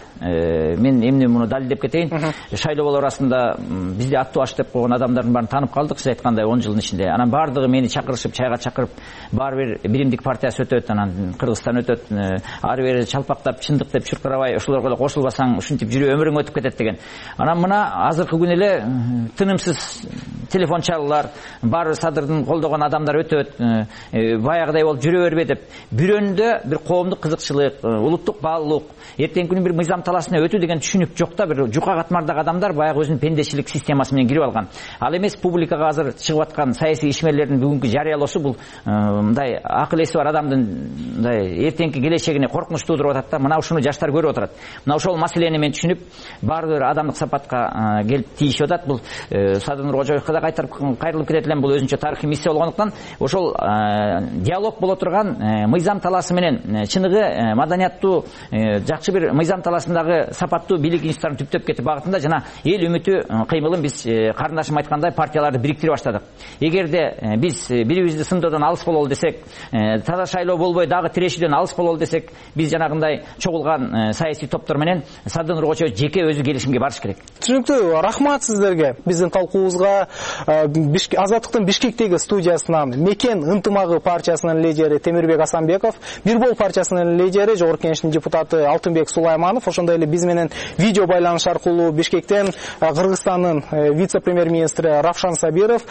Мен эмне муну далилдеп кетейин. Шайлоолор арасында бизде аттуу аш деп койгон адамдардын баарын таанып калдык, сиз айткандай 10 жылдын ичинде. Анан баардыгы мени чакырышып, чайга чакырып, баары бир биримдик партиясы өтөт, анан Кыргызстан өтөт, ары бери чалпактап, чындык деп чуркарабай, ошолорго эле кошулбасаң ушинтип жүрүп өмүрүң өтүп кетет деген. Анан мына азыркы күнү эле тынымсыз телефон чалуулар, баары Садырдын колдогон адамдар өтөт, баягыдай болуп жүрө бербей деп. Бирөөнүндө бир коомдук кызыкчылык, улуттук баалуулук, эртеңки күнү бир мыйзам талаасына өтүү деген түшүнүк жок да, бир жука катмардагы адамдар баягы өзүнүн пендечилик системасы менен кирип алган. Ал эмес публикага азыр чыгып аткан саясий ишмерлердин бүгүнкү жарыялоосу бул мындай акыл эси бар адамдын мындай эртеңки келечегине коркунуч туудуруп атат да. Мына ушуну жаштар көрүп отурат. Мына ошол маселени мен түшүнүп, баары бир адамдык сапатка келип тийишип атат. Бул Садыр Нуркожоевго да кайтарып кайрылып кетет элем. Бул өзүнчө тарыхый миссия болгондуктан ошол диалог боло турган мыйзам талаасы менен чыныгы маданияттуу жакшы бир мыйзам талаасындагы сапаттуу бийлик институттарын түптөп кетүү багытында жана эл үмүтү кыймылын биз карындашым айткандай партияларды бириктире баштадык. Эгерде биз бирибизди сындоодон алыс бололу десек, таза шайлоо болбой дагы тирешүүдөн алыс бололу десек, биз жанагындай чогулган саясий топтор менен Садыр Нуркожоев жеке өзү келишимге барыш керек. Түшүнүктүү. Рахмат сиздерге. Биздин талкуубузга Азаттыктын Бишкектеги студиясынан Мекен ынтымагы партиясынын лидери Темирбек Асанбеков, Бирбол партиясынын лидери Жогорку Кеңештин депутаты Алтынбек Сулайманов, ошондой эле биз менен видео байланыш аркылуу Бишкектен Кыргызстандын вице-премьер-министри Равшан Сабиров,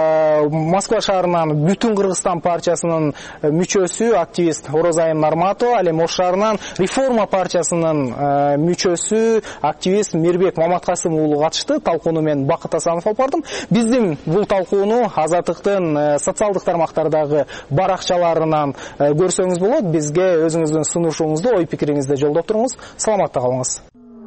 Москва шаарынан Бүтүн Кыргызстан партиясынын мүчөсү, активист Орозайым Нарматова, ал эми Ош шаарынан Реформа партиясынын мүчөсү, активист Мирбек Маматкасым уулу катышты. Талкууну мен Бакыт Асанов алып бардым. Биздин бул талкууну Азаттыктын социалдык тармактардагы баракчаларынан көрсөңүз болот. Бизге өзүңүздүн сунушуңузду, ой пикириңизди жолдоп туруңуз. Саламатта калыңыз.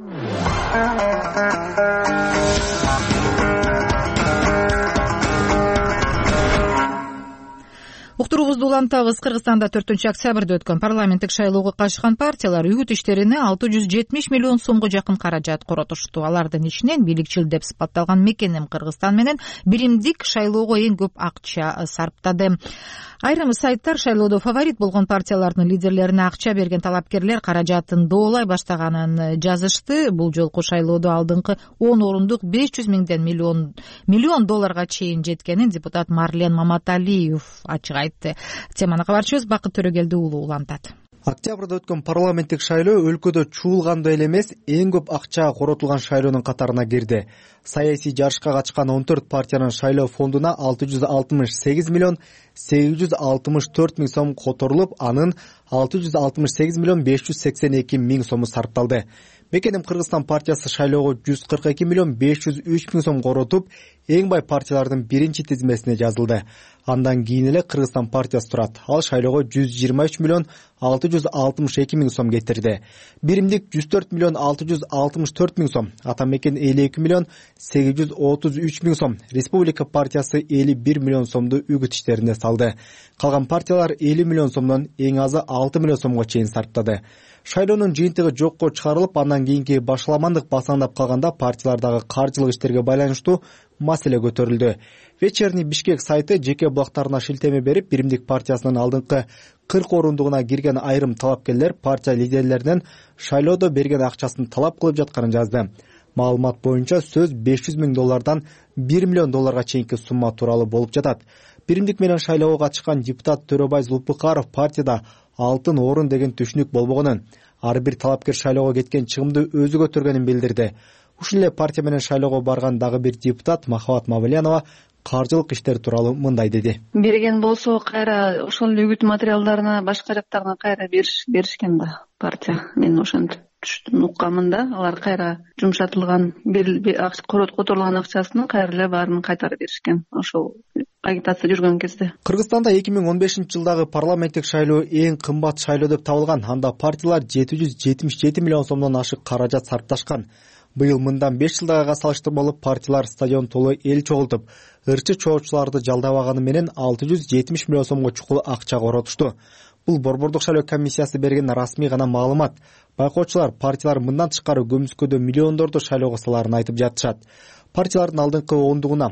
Уктуруубузду улантабыз. Кыргызстанда 4-октябрда өткөн парламенттик шайлоого катышкан партиялар үгүт иштерине 670 миллион сомго жакын каражат коротушту. Алардын ичинен бийликчил деп сыпатталган Мекеним Кыргызстан менен биримдик шайлоого эң көп акча сарптады. Айрым сайттар шайлоодо фаворит болгон партиялардын лидерлерине акча берген талапкерлер каражатын доолай баштаганын жазышты. Бул жолку шайлоодо алдыңкы 10 орундук 500 миңден миллион долларга чейин жеткенин депутат Марлен Маматалиев ачык айтты. Теманы кабарчыбыз Бакыт Төрөгелди уулу улантат. Октябрда өткөн парламенттик шайлоо өлкөдө чуулгандай эле эмес, эң көп акча коротулган шайлоонун катарына кирди. Саясий жарышка катышкан 14 партиянын шайлоо фондуна 668 миллион 864 миң сом которулуп, анын 668 миллион 582 миң сому сарпталды. Мекеним Кыргызстан партиясы шайлоого 142 миллион 503 миң сом коротуп, эң бай партиялардын биринчи тизмесине жазылды. Андан кийин эле Кыргызстан партиясы турат. Ал шайлоого 123 миллион 662 миң сом кетирди. Биримдик 104 миллион 664 миң сом, Ата Мекен 52 миллион 833 миң сом, Республика партиясы 51 миллион сомду үгүт иштерине салды. Калган партиялар 50 миллион сомдон эң азы 6 миллион сомго чейин сарптады. Шайлоонун жыйынтыгы жокко чыгарылып, андан кийинки башаламандык басаңдап калганда партиялардагы каржылык иштерге байланыштуу маселе көтөрүлдү. Вечерний Бишкек сайты жеке блогтарына шилтеме берип, биримдик партиясынын алдыңкы 40 орундугуна кирген айрым талапкерлер партия лидерлеринен шайлоодо берген акчасын талап кылып жатканын жазды. Маалымат боюнча сөз 500 миң доллардан 1 миллион долларга чейинки сумма тууралуу болуп жатат. Биримдик менен шайлоого катышкан депутат Төрөбай Зулпукаров партияда алтын орун деген түшүнүк болбогонун, ар бир талапкер шайлоого кеткен чыгымды өзү көтөргөнүн билдирди. Ушул эле партия менен шайлоого барган дагы бир депутат Махабат Мавлянова каржылык иштер тууралуу мындай деди. Берген болсо кайра ошол үгүт материалдарына башка жактарына кайра беришкен да партия. Мен ошентип түштүн уккамында алар кайра жумшатылган которулган акчасынын кайра эле баарын кайтарып беришкен ошол агитация жүргөн кезде. Кыргызстанда 2015-жылдагы парламенттик шайлоо эң кымбат шайлоо деп табылган. Анда партиялар 777 миллион сомдон ашык каражат сарпташкан. Быйыл мындан 5 жылдагыга салыштырмалуу партиялар стадион толуу эл чогултуп, ырчы чоочуларды жалдабаганы менен 670 миллион сомго чукул акча коротушту. Бул Борбордук шайлоо комиссиясы берген расмий гана маалымат. Байкоочулар партиялар мындан тышкары көмүскөдө миллиондорду шайлоого саларын айтып жатышат. Партиялардын алдыңкы ондугуна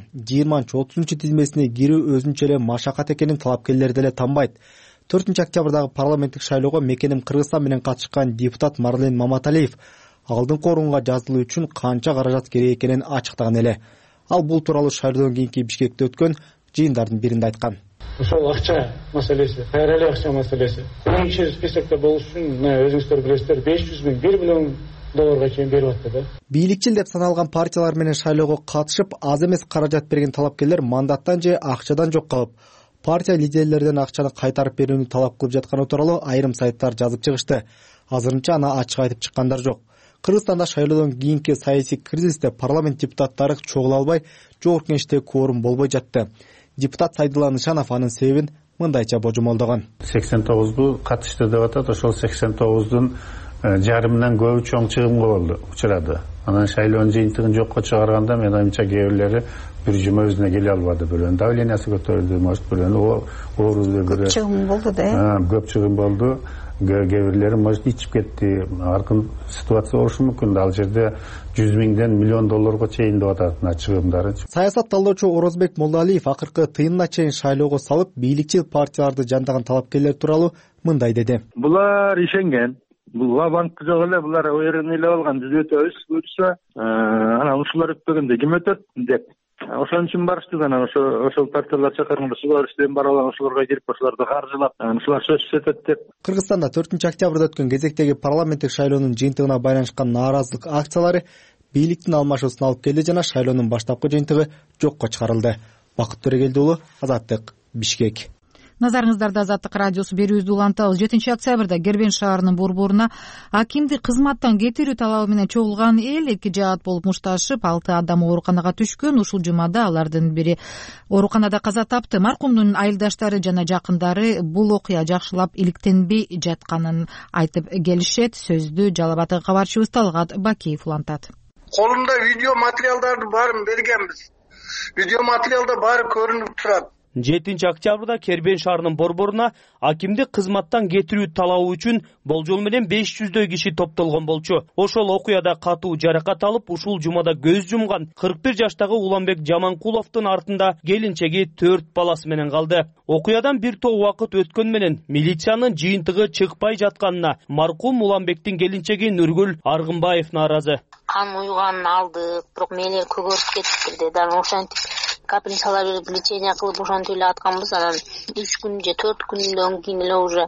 20-30 тизмесине кирүү өзүнчө эле машакат экенин талапкерлер деле танбайт. 4-октябрдагы парламенттик шайлоого мекеним Кыргызстан менен катышкан депутат Марлен Маматалиев алдыңкы орунга жазылуу үчүн канча каражат керек экенин ачыктаган эле. Ал бул тууралуу шайлоодон кийинки Бишкекте өткөн жыйындардын биринде айткан. Ошол акча маселеси, кайра эле акча маселеси. Биринчи списокто болуш үчүн өзүңүздөр билесиздер, 500 миң, 1 миллион долларга чейин берип атты да. Бийликчил деп саналган партиялар менен шайлоого катышып, аз эмес каражат берген талапкерлер мандаттан же акчадан жок калып, партия лидерлерден акчаны кайтарып берүүнү талап кылып жатканы тууралуу айрым сайттар жазып чыгышты. Азырынча аны ачык айтып чыккандар жок. Кыргызстанда шайлоодон кийинки саясий кризисте парламент депутаттары чогула албай, жогорку кеңеште кворум болбой жатты. Депутат Сайдулла Нышанов анын себебин мындайча божомолдогон. 89 катышты деп атат. Ошол 89дун жарымынан көбү чоң чыгымга учурады. Анан шайлоонун жыйынтыгын жокко чыгарганда мен оюмча кээ бирлери бир жума өзүнө келе албады. Бирөөнүн давлениясы көтөрүлдү, может бирөөнүн оорузду, бирөө көп чыгым болду да. Көп чыгым болду. Кээ бирлери может ичип кетти. Аркын ситуация болушу мүмкүн. Ал жерде 100 миңден миллион долларга чейин деп атат мына чыгымдары. Саясат талдоочу Орозбек Молдалиев акыркы тыйынына чейин шайлоого салып, бийликчил партияларды жандаган талапкерлер тууралуу мындай деди. Булар ишенген. Бул банкы жок эле, булар уерен эле алган, биз өтөбүз буюрса, анан ушулар өтпөгөндө ким өтөт деп. Ошон үчүн барышты да, анан ошол партиялар чакырганда ушулар иштен баралар, ушуларга кирип, ушуларды каржылап, ушулар сөзсүз өтөт деп. Кыргызстанда 4-октябрда өткөн кезектеги парламенттик шайлоонун жыйынтыгына байланышкан нааразылык акциялары бийликтин алмашуусуна алып келди жана шайлоонун баштапкы жыйынтыгы жокко чыгарылды. Бакыт Төрөгелди уулу, Азаттык, Бишкек. Назарыңыздарда Азаттык радиосу берүүбүздү улантабыз. 7-октябрда Кербен шаарынын борборуна акимди кызматтан кетирүү талабы менен чогулган эл 2 жаат болуп мушташып, 6 адам ооруканага түшкөн. Ушул жумада алардын бири ооруканада каза тапты. Маркумдун айылдаштары жана жакындары бул окуя жакшылап иликтенбей жатканын айтып келишет. Сөздү Жалал Абад кабарчыбыз Талгат Бакиев улантат. Колумда видео материалдардын баарын бергенбиз. Видео материалда баары көрүнүп турат. 7-октябрда Кербен шаарынын борборуна акимди кызматтан кетирүү талабы үчүн болжол менен 500дөй киши топтолгон болчу. Ошол окуяда катуу жаракат алып, ушул жумада көз жумган 41 жаштагы Уланбек Жаманкуловдун артында келинчеги 4 баласы менен калды. Окуядан бир топ убакыт өткөн менен милициянын жыйынтыгы чыкпай жатканына маркум Уланбектин келинчеги Нургүл Аргынбаев нааразы. Кан уйганын алдык, бирок мээлер көгөрүп кетиптир да, ошентип капельницалар берип лечение кылып ошентип эле атканбыз. Анан 3 күн же 4 күндөн кийин эле уже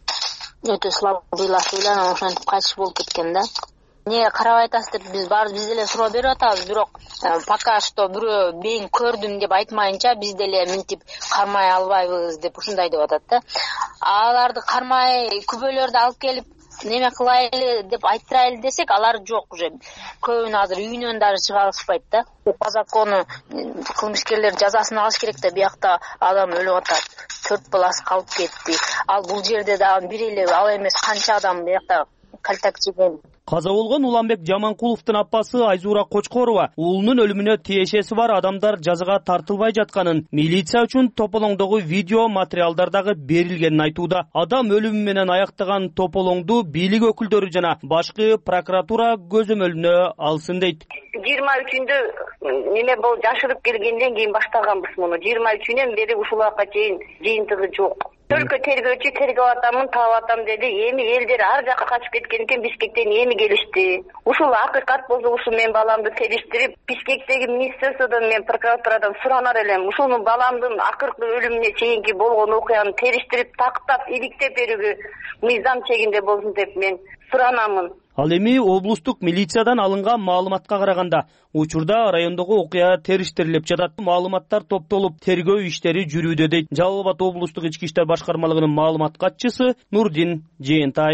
өтө слабыйлашып эле анан ошентип кайтыш болуп кеткен да. Эмнеге карабай атасыздар, биз деле суроо берип атабыз, бирок пока что бирөө мен көрдүм деп айтмайынча биз деле мынтип кармай албайбыз деп ушундай деп атат да. Аларды кармай күбөлөрдү алып келип неме кылайлы деп айттырайлы десек, алар жок уже. Көбүн азыр үйүнөн дагы чыга алышпайт да. По закону кылмышкерлер жазасын алыш керек да, биякта адам өлүп атат. 4 баласы калып кетти. Ал бул жерде дагы бир эле ал эмес канча адам биякта калтак жеген. Каза болгон Уланбек Жаманкуловдун апасы Айзура Кочкорова уулунун өлүмүнө тиешеси бар адамдар жазага тартылбай жатканын, милиция үчүн тополоңдогу видео материалдар дагы берилгенин айтууда. Адам өлүмү менен аяктаган тополоңду бийлик өкүлдөрү жана башкы прокуратура көзөмөлүнө алсын дейт. 23-үндө неме бол жашырып келгенден кийин баштаганбыз муну. 23-үнөн бери ушул убакка чейин жыйынтыгы жок. Өлкө тергөөчү тергеп атамын, таап атам деди. Эми элдер ар жакка качып кеткен экен, Бишкектен эми келишти. Ушул акыйкат болсо, ушул мен баламды териштирип, Бишкектеги министерстводон мен прокуратурадан суранар элем. Ушуну баламдын акыркы өлүмүнө чейинки болгон окуяны териштирип, тактап, иликтеп берүүгө мыйзам чегинде болсун деп мен суранамын. Ал эми облустук милициядан алынган маалыматка караганда, учурда райондогу окуя териштирилип жатат. Маалыматтар топтолуп, тергөө иштери жүрүүдө дейт Жалал Абад облустук ички иштер башкармалыгынын маалымат катчысы Нурдин Жээнтаев.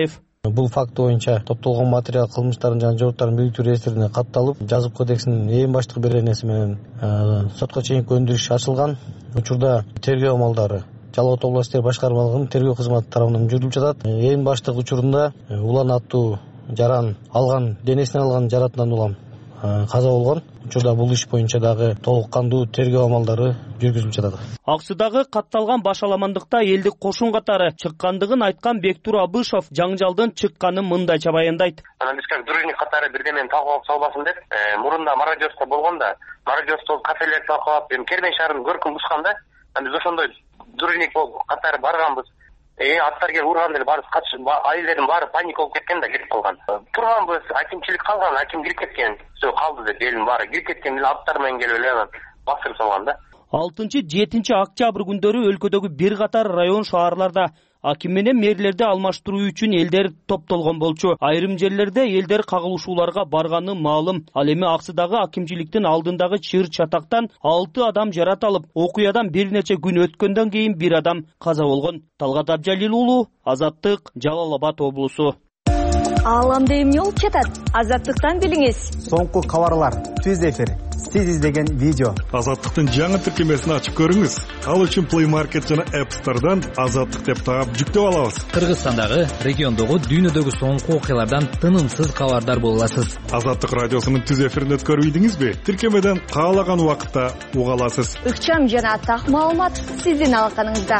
Бул факт боюнча топтолгон материал кылмыштардын жана жооптардын бийликтүү реестрине катталып, жазып кодексинин эң баштык беренеси менен сотко чейинки өндүрүш ачылган. Учурда тергөө амалдары Жалал Абад областық иштер башкармалыгынын тергөө кызматы тарабынан жүрүлүп жатат. Эң баштык учурунда улан аттуу жаран алган, денесине алган жаратынан улам каза болгон. Учурда бул иш боюнча дагы толук кандуу тергөө амалдары жүргүзүлүп жатат. Аксыдагы катталган башаламандыкта элдик кошун катары чыккандыгын айткан Бектур Абышов жаңжалдын чыкканын мындайча баяндайт. Анан биз как дружинник катары бирдемени талкуулап салбасын деп, мурунда мародерство болгон да, мародерство кафелерди талкуулап, Кербен шаарын көркүн бушканда, биз ошондой дружинник катары барганбыз. Аттар келип урганда эле баарыбыз катышып, айылдардын баары паника болуп кеткен да кетип калган. Турганбыз, акимчилик калган, аким кирип кеткен. Все калды деп элдин баары кирип кеткен эле аттар менен келип эле басырып салган да. 6-7 октябрь күндөрү өлкөдөгү бир катар район шаарларда аким менен мэрлерди алмаштыруу үчүн элдер топтолгон болчу. Айрым жерлерде элдер кагылышууларга барганы маалым. Ал эми Аксыдагы акимчиликтин алдындагы чыр чатактан 6 адам жарат алып, окуядан бир нече күн өткөндөн кийин бир адам каза болгон. Талгат Абжалил уулу, Азаттык, Жалал Абад облусу. Ааламда эмне болуп жатат? Азаттыктан билиңиз. Соңку кабарлар, түз эфир, сиз издеген видео. Азаттыктын жаңы тиркемесин ачып көрүңүз. Ал үчүн Play Market жана App Store'дан Азаттык деп таап жүктөп алабыз. Кыргызстандагы, региондогу, дүйнөдөгү соңку окуялардан тынымсыз кабардар боло аласыз. Азаттык радиосунун түз эфирин өткөрүп ийдиңизби? Тиркемеден каалаган убакытта уга аласыз. Ыкчам жана так маалымат сиздин алаканыңызда.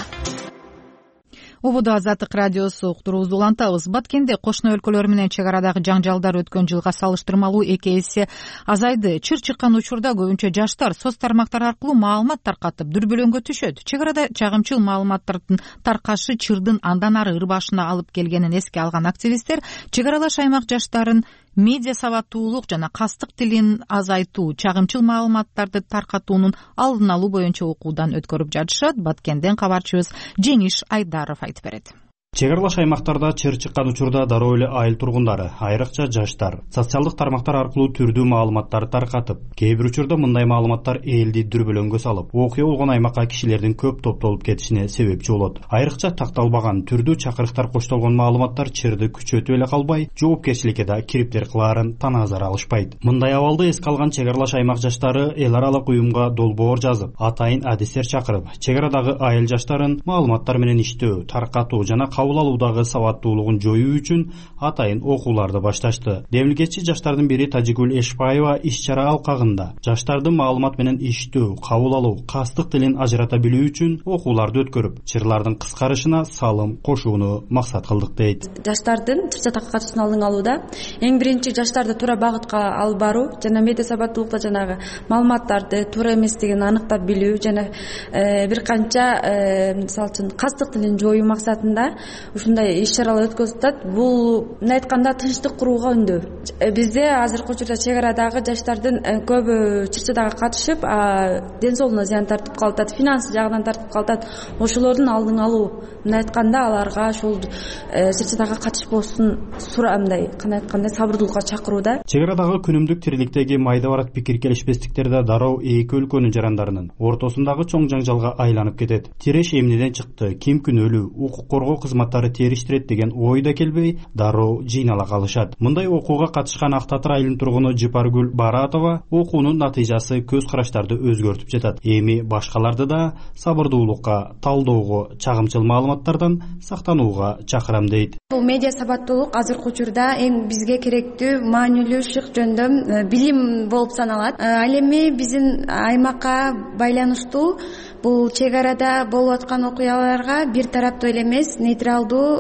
Ободо Азаттык радиосу уктуруубузду улантабыз. Баткенде кошуна өлкөлөр менен чек арадагы жаңжалдар өткөн жылга салыштырмалуу 2 эсе азайды. Чыр чыккан учурда көбүнчө жаштар соц тармактар аркылуу маалымат таркатып дүрбөлөңгө түшөт. Чек арада чагымчыл маалыматтардын таркашы чырдын андан ары ырбашына алып келгенин эске алган активисттер чек аралаш аймак жаштарын медиа сабаттуулук жана кастык тилин азайтуу, чагымчыл маалыматтарды таркатуунун алдын алуу боюнча окуудан өткөрүп жатышат. Баткенден кабарчыбыз Жеңиш Айдаров айтып берет. Чек аралаш аймактарда чыр чыккан учурда дароо эле айыл тургундары, айрыкча жаштар, социалдык тармактар аркылуу түрдүү маалыматтарды таркатып, кээ бир учурда мындай маалыматтар элди дүрбөлөңгө салып, окуя болгон аймакка кишилердин көп топтолуп кетишине себепчи болот. Айрыкча такталбаган түрдүү чакырыктар коштолгон маалыматтар чырды күчөтүп эле калбай, жоопкерчиликке да кириптер кылаарын танаазар алышпайт. Мындай абалды эске алган чек аралаш аймак жаштары эл аралык уюмга долбоор жазып, атайын адистер чакырып, чек арадагы айыл жаштарын маалыматтар менен иштөө, таркатуу жана кабыл алуудагы сабаттуулугун жоюу үчүн атайын окууларды башташты. Демилгечи жаштардын бири Тажигүл Эшпаева иш-чара алкагында жаштардын маалымат менен иштөө, кабыл алуу, кастык тилин ажырата билүү үчүн окууларды өткөрүп, чырлардын кыскарышына салым кошууну максат кылдык дейт. Жаштардын чыр чатакка катышуун алдын алууда эң биринчи жаштарды туура багытка алып баруу жана медиа сабаттуулукта жанагы маалыматтарды туура эместигин аныктап билүү жана бир канча мисалы үчүн кастык тилин жоюу максатында ушундай иш-чаралар өткөрүлүп атат. Бул мындай айтканда тынчтык курууга үндөө. Бизде азыркы учурда чек арадагы жаштардын көбү чыр-чатакка катышып, ден соолугуна зыян тартып калат, финансы жагынан тартып калат. Ошолордун алдын алуу, мындай айтканда аларга ошол чыр-чатакка катышпосун мындай кандай айтканда сабырдуулукка чакырууда. Чек арадагы күнүмдүк тириликтеги майда барат пикир келишпестиктерде дароо эки өлкөнүн жарандарынын ортосундагы чоң жаңжалга айланып кетет. Тиреш эмнеден чыкты, ким күнөөлүү, укук коргоо кызматтары териштирет деген ой да келбей, дароо жыйнала калышат. Мындай окууга катышкан Ак Татыр айылынын тургуну Жыпаргүл Баратова окуунун натыйжасы көз караштарды өзгөртүп жатат. Эми башкаларды да сабырдуулукка, талдоого, чагымчыл маалыматтардан сактанууга чакырам дейт. Бул медиа сабаттуулук азыркы учурда эң бизге керектүү, маанилүү, шык жөндөм билим болуп саналат. Ал эми биздин аймакка байланыштуу бул чек арада болуп аткан окуяларга бир тараптуу эле эмес, нейтралдуу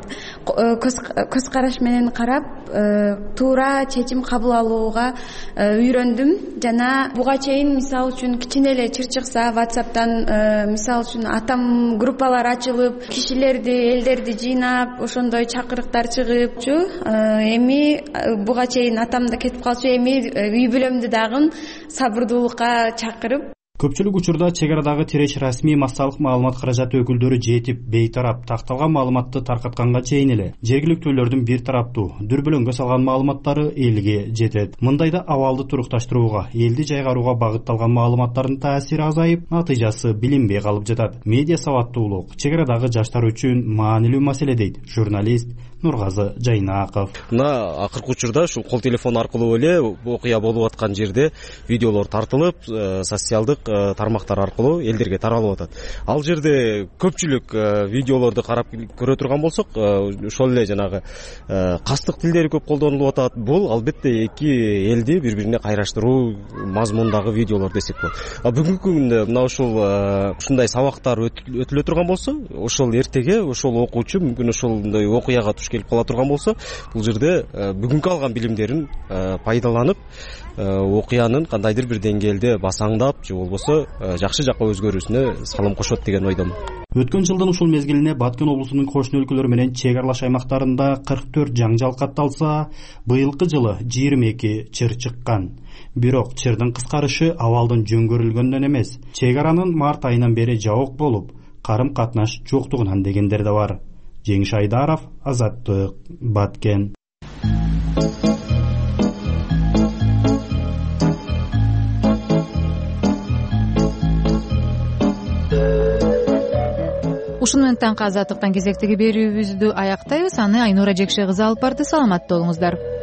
көз караш менен карап, туура чечим кабыл алууга үйрөндүм. Жана буга чейин мисалы үчүн кичине эле чыр чыкса WhatsApp'тан мисалы үчүн атам группалар ачылып, кишилерди, элдерди жыйнап, ошондой чакырыктар чыгыпчу. Эми буга чейин атам да кетип калчу, эми үй бүлөмдү дагы сабырдуулукка чакырып. көпчүлүк учурда чек арадагы тиреш расмий массалык маалымат каражаты өкүлдөрү жетип бейтарап такталган маалыматты таркатканга чейин эле жергиликтүүлөрдүн бир тараптуу дүрбөлөңгө салган маалыматтары элге жетет. Мындайда абалды турукташтырууга, элди жайгарууга багытталган маалыматтардын таасири азайып, натыйжасы билинбей калып жатат. Медиа сабаттуулук чек арадагы жаштар үчүн маанилүү маселе дейт журналист Нургазы Жайнаков. Мына акыркы учурда ушул кол телефон аркылуу эле окуя болуп аткан жерде видеолор тартылып, социалдык тармактар аркылуу элдерге таралып атат. Ал жерде көпчүлүк видеолорду карап көрө турган болсок, ошол эле жанагы кастык тилдери көп колдонулуп атат. Бул албетте эки элди бири-бирине кайраштыруу мазмундагы видеолор десек болот. Бүгүнкү күндө мына ушундай сабактар өтүлө турган болсо, ошол эртеге ошол окуучу мүмкүн ошондой окуяга туш келип кала турган болсо, бул жерде бүгүнкү алган билимдерин пайдаланып, окуянын кандайдыр бир деңгээлде басаңдап же болбосо жакшы жакка өзгөрүүсүнө салым кошот деген ойдомун. Өткөн жылдын ушул мезгилине Баткен облусунун кошуна өлкөлөр менен чек аралаш аймактарында 44 жаңжал катталса, быйылкы жылы 22 чыр чыккан. Бирок чырдын кыскарышы абалдын жөнгөрүлгөндөн эмес, чек аранын март айынан бери жабык болуп, карым катнаш жоктугунан дегендер да бар. Жеңиш Айдаров, Азаттык, Баткен. Ушуну менен таңкы Азаттыктан кезектеги берүүбүздү аяктайбыз. Аны Айнура Жекше кызы алып барды. Саламатта болуңуздар.